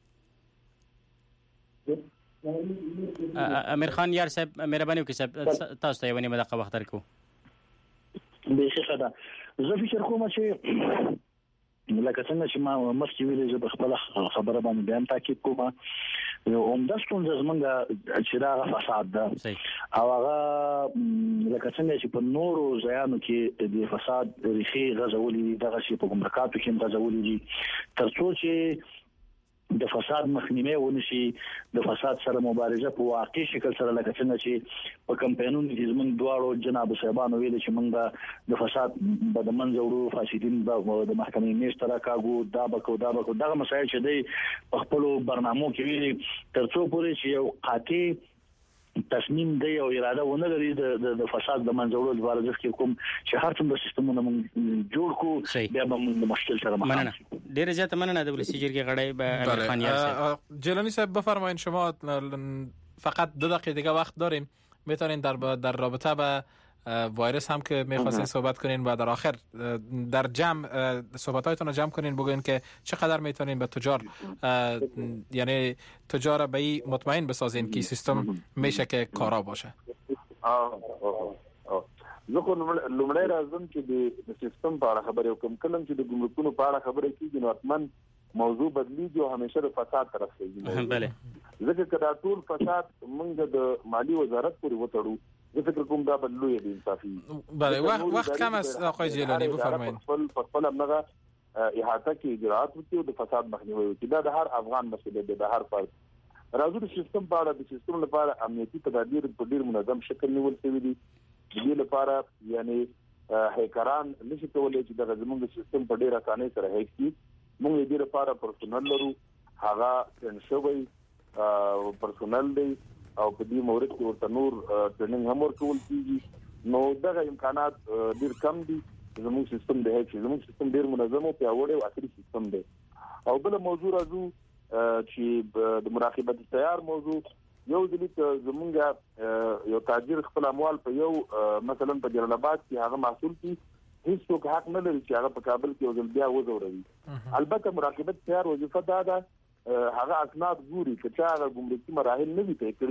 صاحب امیر خان یار صاحب مهرباني وکړئ صاحب تاسو ته یو نیمه دقیقه وخت درکو به ښه ده زه فکر کوم چې لکه څنګه چې ما مخکې ویلې چې خپل خبره باندې بیان تاکید کوم یو عمده ستونزه زمونږ چې دا فساد ده او هغه لکه څنګه چې په نورو ځایانو کې د فساد ریښې غځولې دغه شی په ګمرکاتو کې غځولې دي ترڅو چې د فساد مخنیوي ونشي د فساد سره مبارزه په واقعي شکل سره لکه څنګه چې په کمپاینونو کې زمونږ دواړو جناب صاحبانو ویل چې موږ د فساد د منځ وړو فاسدین د محکمې میش تر کاغو دا بکو دا بکو دغه مسایل چې دی په خپل برنامو کې ویلي ترڅو پورې چې یو قاطع تصمیم دی او اراده ونه لري د فساد د منځوړو لپاره ځکه کوم چې هر څومره سیستمونه موږ جوړ کو بیا به موږ مشکل سره مخامخ شو ډیر زیات مننه د ولسی جرګې غړی به امیر خان یار صاحب جلانی صاحب بفرمایید شما فقط دو دقیقه دیگه وقت داریم میتونین در در رابطه با وایرس هم که می‌خواستین صحبت کنین و در آخر در جمع صحبت‌هایتون رو جمع کنین بگوین که چقدر میتونین به تجار یعنی تجار به این مطمئن بسازین که سیستم میشه که کارا باشه. زه خو لومړی راځم چې د سیستم په اړه خبرې وکم کله چې د ګمرکونو په اړه خبرې کیږي نو حتماً موضوع بدلیږي او همیشه د فساد طرف ته بله ځکه کدا ټول فساد موږ د مالی وزارت پورې وتړو زه فکر کوم دا بدلوي دي انصافي بله وقت وقت کم است آقای جیلانی بفرمایید خپل خپل امنغه احاطه کې اجرات وکړي او د فساد مخنیوي وکړي دا د هر افغان مسله ده د هر فرد راځو د سیستم په اړه د سیستم لپاره امنیتي تدابیر په ډیر منظم شکل نیول شوی دي د دې لپاره یعنی هیکران نشي کولای چې د زموږ سیستم په ډیر اسانۍ سره هیک کړي موږ دې لپاره پرسونل لرو هغه انشوي پرسونل دی او په دې مورد کې ورته نور ټریننګ هم ورکول کیږي نو دغه امکانات ډیر کم دي زموږ سیستم دی چې زموږ سیستم ډیر منظم او پیاوړی او عصري سیستم دی او بل موضوع راځو چې د مراقبت تیار موضوع یو ځلې زموږ یو تاجر خپل اموال په یو مثلا په جلال آباد کې هغه محصول کې هیڅ څوک حق نه لري چې هغه په کابل کې یو ځل بیا وزوروي البته مراقبت تیار وظیفه دا ده هغه اسناد ګوري چې هغه ګمرکي مراحل نه وي طی کړی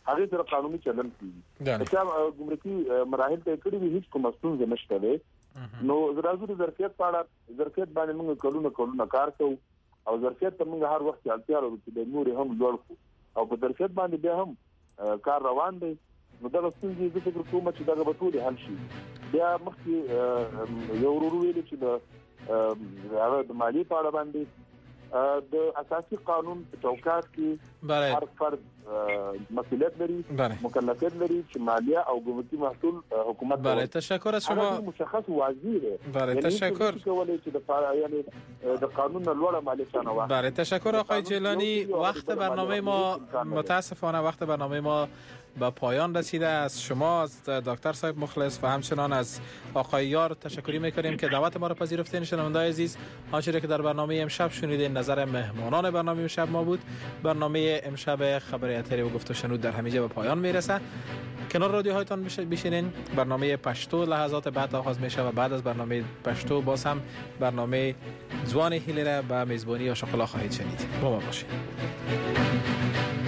هغه سره قانوني چلن کیږي چې ګمرکي مراحل ته کړي وي هیڅ کوم ستونزه نشته ده. نو زراعتي ظرفیت په اړه ظرفیت باندې موږ کلونه کلونه کار کوو او ظرفیت ته موږ هر وخت اړتیا لرو چې د نور هم لوړ کو او په ظرفیت باندې بیا هم کار روان دی. نو دا ستونزې د فکر کوم چې دا به ټول حل شي. بیا مخکې یو ورو ویل چې د هغه د مالی په اړه باندې د اساسي قانون په چوکاټ کې هر فرد مسئولیت لري، مکلفیت لري چې مالیه او ګمرکي محصول حکومت. بله تشکر از شما. مشخص واضح ده. بله تشکر. کولی چې د یعنی د قانون لوړه مالیه چانه. بله تشکر آقای جیلانی. وقت برنامه ما متاسفانه وقت برنامه ما به پایان رسیده. از شما از دکتر صاحب مخلص و همچنان از آقای یار تشکری میکنیم که دعوت ما را پذیرفتین. شنونده‌های عزیز آنچه که در برنامه امشب شنیدین نظر مهمانان برنامه امشب ما بود. برنامه امشب خبر اتری و گفت و شنود در همینجا به پایان میرسه. کنار رادیوهایتان بشینین. برنامه پشتو لحظات بعد آغاز میشه و بعد از برنامه پشتو باز هم برنامه زوان هیلی را به میزبانی آشقلا خواهید شنید. با ما باشید.